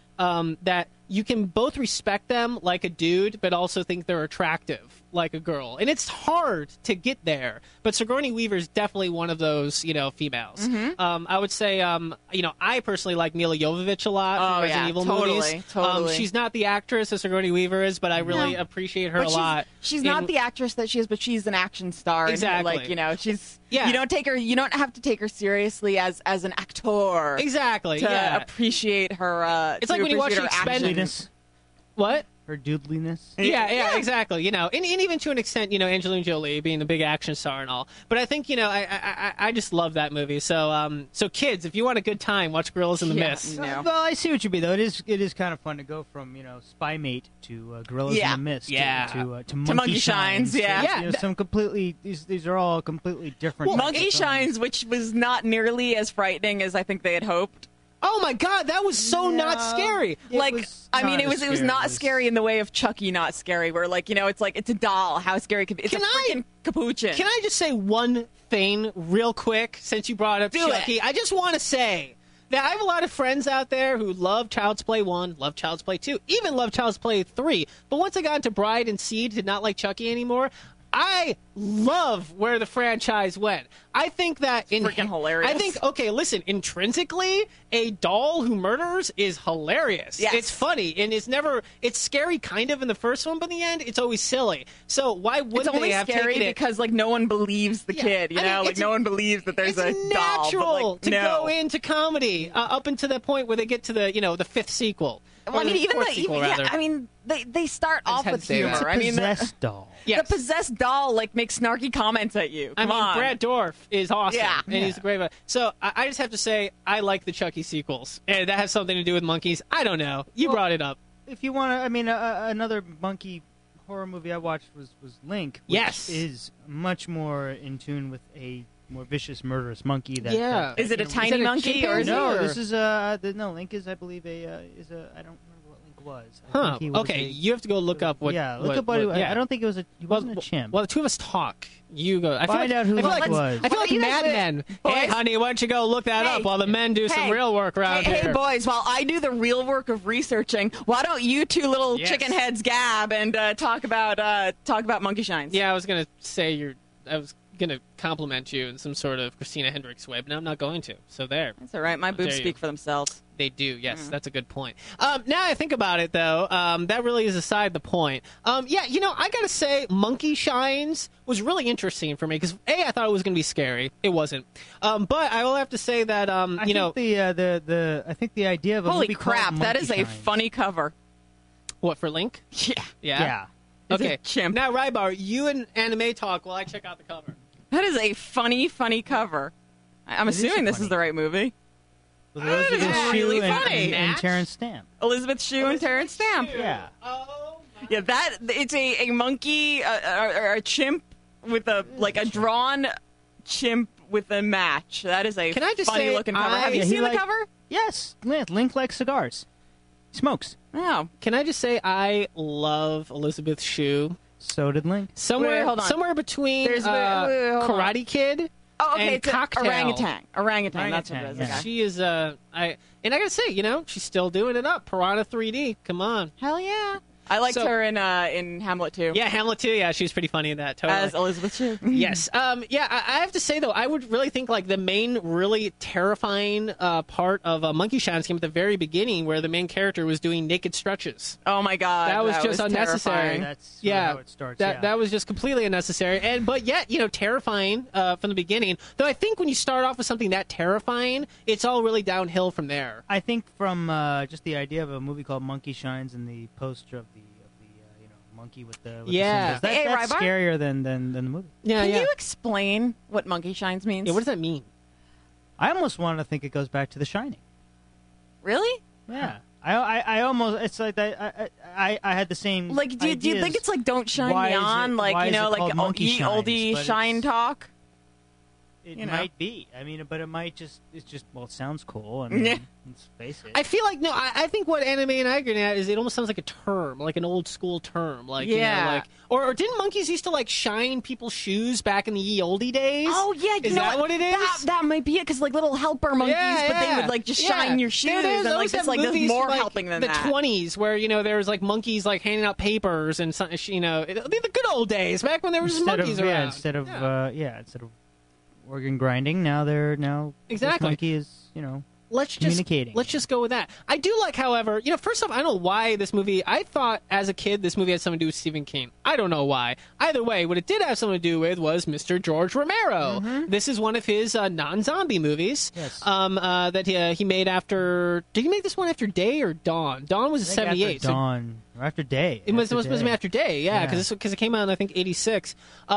that you can both respect them like a dude, but also think they're attractive like a girl. And it's hard to get there. But Sigourney Weaver is definitely one of those, females. Mm-hmm. I would say, I personally like Mila Jovovich a lot from Resident Evil movies. Totally. She's not the actress that Sigourney Weaver is, but I really appreciate her a lot. She's not the actress that she is, but she's an action star. Exactly. She's... Yeah. You don't have to take her seriously as an actor. Exactly. To appreciate her. It's like when you watch The Expendables. What? Her doodliness. Yeah, exactly. And even to an extent, Angelina Jolie being the big action star and all. But I think, I just love that movie. So, kids, if you want a good time, watch Gorillas in the Mist. No. Well, I see what you mean, though. It is kind of fun to go from Spy Mate to Gorillas in the Mist to Monkey Shines. Yeah. Some completely these are all completely different. Well, Monkey Shines, which was not nearly as frightening as I think they had hoped. Oh my God, that was so not scary. It was not scary in the way of Chucky not scary, where it's a doll. How scary could it be? It's freaking capuchin. Can I just say one thing real quick since you brought up Chucky? I just want to say that I have a lot of friends out there who love Child's Play 1, love Child's Play 2, even love Child's Play 3. But once I got into Bride and Seed, did not like Chucky anymore. I love where the franchise went. I think that freaking hilarious. I think intrinsically, a doll who murders is hilarious. Yes. It's funny and it's scary kind of in the first one, but in the end it's always silly. So why wouldn't they have taken it? It's only scary because no one believes the kid, no one believes that there's a doll. It's natural to go into comedy up until the point where they get to the fifth sequel. Well, they start off with humor. It's a possessed doll. Yes. The possessed doll makes snarky comments at you. Come on. Brad Dourif is awesome, and Yeah. he's a great. So I just have to say I like the Chucky sequels, and that has something to do with monkeys. I don't know. You brought it up. If you want to, another monkey horror movie I watched was Link, which is much more in tune with a more vicious, murderous monkey. Is it a tiny monkey or is it? No, this is Link is I believe I don't remember what Link was. Huh? Okay, you have to go look up what. Yeah, look up what. I don't think it was he wasn't a chimp. Well, the two of us talk. You go. Find out who Link was. I feel like Mad Men. Hey, honey, why don't you go look that up while the men do some real work around here? Hey, boys, while I do the real work of researching, why don't you two little chicken heads gab and talk about Monkey Shines? Yeah, I was gonna say I was gonna compliment you in some sort of Christina Hendricks way, but I'm not going to. So there. That's all right. My boobs speak for themselves. They do. Yes, that's a good point. Now I think about it, though, that really is aside the point. I gotta say, Monkey Shines was really interesting for me because I thought it was gonna be scary. It wasn't. But I will have to say that I think the idea of a holy movie crap, called that Monkey is a Shines. funny cover. What, for Link? Yeah. Yeah. It's Okay. a chimp. Now, Rybar, you and Anime talk while I check out the cover. That is a funny cover. I'm assuming this is the right movie. With Elizabeth is Shue really funny. and Terrence Stamp. Elizabeth Shue and Terrence Stamp. Yeah. Oh, my Yeah, it's a monkey or a chimp with a drawn chimp with a match. That is a Can I just funny say looking cover. Have you Yeah, seen the he cover? Yes, Link likes cigars. He smokes. No. Can I just say I love Elizabeth Shue? So did Link. Somewhere, hold on. somewhere between There's hold on. Karate Kid. Oh, okay, and it's Cocktail. Orangutan. That's what it is. yeah. Okay. She is and I gotta say, she's still doing it up. Piranha 3D. Come on. Hell yeah. I liked her in Hamlet too. Yeah, Hamlet too. Yeah, she was pretty funny in that. Totally. As Elizabeth Shue. Yes. I have to say though, I would really think the main really terrifying part of Monkey Shines came at the very beginning, where the main character was doing naked stretches. Oh my god. That was just unnecessary. terrifying. That's how it starts. That was just completely unnecessary, but yet terrifying from the beginning. Though I think when you start off with something that terrifying, it's all really downhill from there. I think from just the idea of a movie called Monkey Shines and the poster of the monkey with the symbols, that's Rybar? scarier than the movie. Yeah, Can yeah. you explain what Monkey Shines means? Yeah, what does that mean? I almost want to think it goes back to The Shining. Really? Yeah. I almost, it's like that. I had the same. Like, do you think it's like don't shine Why is neon? it- Like, why you is know, it like called monkey ye shines, oldie but shine it's- talk? It you know. might be. I mean, but it might just. It's just. Well, it sounds cool. I mean, Yeah. let's face it. I feel like no. I think what anime and I are getting at is it almost sounds like a term, like an old school term, like you know, Yeah. like or didn't monkeys used to like shine people's shoes back in the ye olde days? Oh yeah, you is know that what it is? That might be it because like little helper monkeys, but they would like just shine your shoes, There's and always like it's have like there's movies more from, like, helping than the that. 20s where you know there was like monkeys like handing out papers and some, you know the good old days back when there was monkeys around. Instead of organ grinding, now this Exactly. monkey is let's communicating. just go with that. I do like, however, first off, I don't know why this movie. I thought as a kid this movie had something to do with Stephen King. I don't know why. Either way, what it did have something to do with was Mr. George Romero. This is one of his non-zombie movies. Yes. That he made after. Did he make this one after Day or Dawn? Dawn was I think '78. after dawn or after day. It must After have been day. after Day, yeah, Yeah. because it came out in I think '86.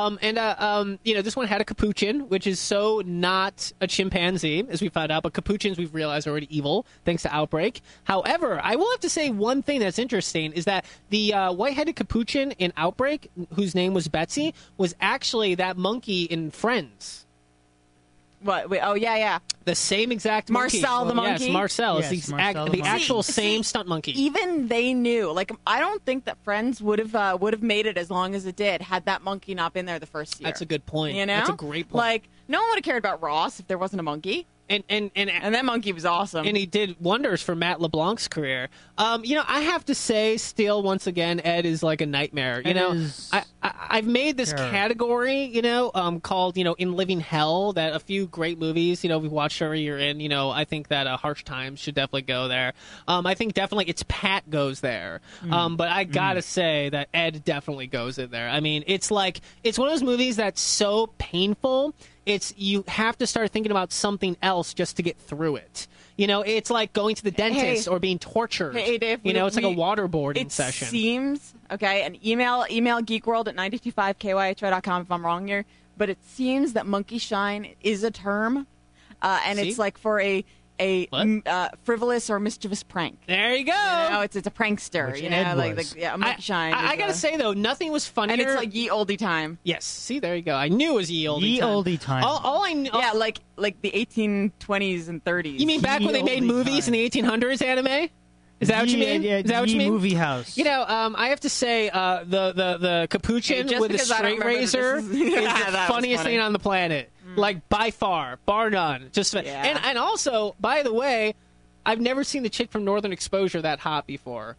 This one had a capuchin, which is so not a chimpanzee, as we found out. But capuchins we've realized are already evil thanks to Outbreak. However, I will have to say one thing that's interesting is that the white-headed capuchin in Outbreak, whose name was Betsy, was actually that monkey in Friends. What? Wait, oh yeah. The same exact monkey. Marcel the monkey? Yes, Marcel. Yes, It's Marcel the the monkey. actual See, same stunt monkey. Even they knew. Like, I don't think that Friends would have made it as long as it did had that monkey not been there the first year. That's a good point. You know, That's a great point. Like, no one would have cared about Ross if there wasn't a monkey, and and that monkey was awesome. And he did wonders for Matt LeBlanc's career. I have to say, still, once again, Ed is like a nightmare. Ed is I've made this terror. category, called, In Living Hell, that a few great movies, we watched every year in, I think that Harsh Times should definitely go there. I think definitely It's Pat goes there. But I gotta say that Ed definitely goes in there. I mean, it's one of those movies that's so painful. You have to start thinking about something else just to get through it. It's like going to the dentist or being tortured. Hey, Dave, it's like a waterboarding session. It seems, okay, and email geekworld at 925kyhy.com if I'm wrong here, but it seems that monkey shine is a term, and See? it's like for a What? frivolous or mischievous prank. There you go. It's a prankster, Which you Ed know, was. a monkey shine. I is gotta a- say though, nothing was funnier. and it's like ye olde time. yes. See, there you go. I knew it was ye olde Ye time. olde time. All I know. Yeah, like the 1820s and 30s. You mean back when they made Ye olde movies in time. the 1800s? Anime? Is that what you mean? Yeah, Is that what you Ye mean? movie house. I have to say, the capuchin Hey, just with the because I don't straight remember that razor this is- is That the was funniest funny. thing on the planet. Like by far, bar none. Just Yeah. and also, by the way, I've never seen the chick from Northern Exposure that hot before.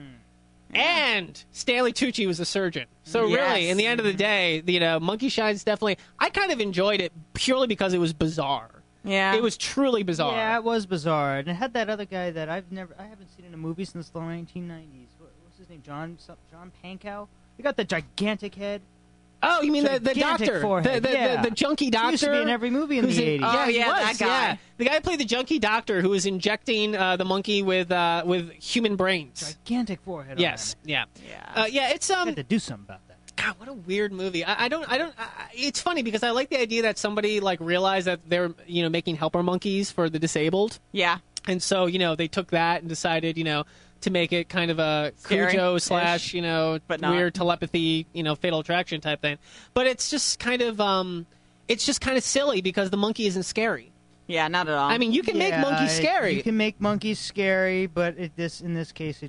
And Stanley Tucci was a surgeon. So Yes. really, in the end of the day, Monkey Shine's definitely. I kind of enjoyed it purely because it was bizarre. Yeah. It was truly bizarre. Yeah, it was bizarre, and it had that other guy that I haven't seen in a movie since the 1990s. What's his name? John Pankow. He got the gigantic head. Oh, you mean the Gigantic doctor, forehead, the junkie doctor? He used to be in every movie in who's the 80s. Oh, he yeah, was, that guy. yeah. The guy who played the junkie doctor who was injecting the monkey with human brains. Gigantic forehead. Yes, yeah, Yeah. It's I had to do something about that. God, what a weird movie. I don't. It's funny because I like the idea that somebody realized that they're making helper monkeys for the disabled, Yeah. and so they took that and decided to make it kind of a Scary-ish, Cujo slash but not. weird telepathy fatal attraction type thing. But it's just kind of silly because the monkey isn't scary. Yeah, not at all. I mean, you can make monkeys scary. You can make monkeys scary, but in this case,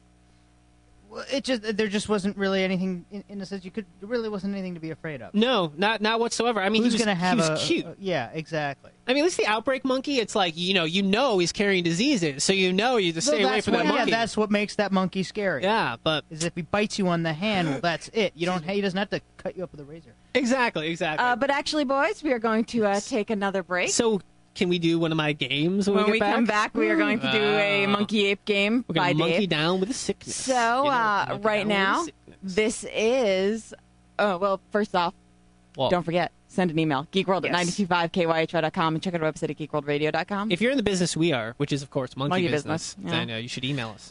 there just wasn't really anything in the sense there really wasn't anything to be afraid of. No, not whatsoever. I mean, Who's he was, gonna have he was cute. yeah, exactly. I mean, at least the Outbreak monkey, it's like, he's carrying diseases, so you have to stay away from that monkey. Yeah, that's what makes that monkey scary. Yeah, but Is if he bites you on the hand, well, that's it. He doesn't have to cut you up with a razor. exactly. but actually, boys, we are going to take another break. So, can we do one of my games when when we we get back? come back, we are going to do a monkey ape game We're by going to monkey Dave. down with a sickness. So, Monkey right down now, with a sickness. this is. Oh, well, first off, Well, don't forget, send an email, geekworld at Yes. 925kyhy.com, and check out our website at geekworldradio.com. if you're in the business we are, which is, of course, monkey Monkey business, business, yeah. then you should email us.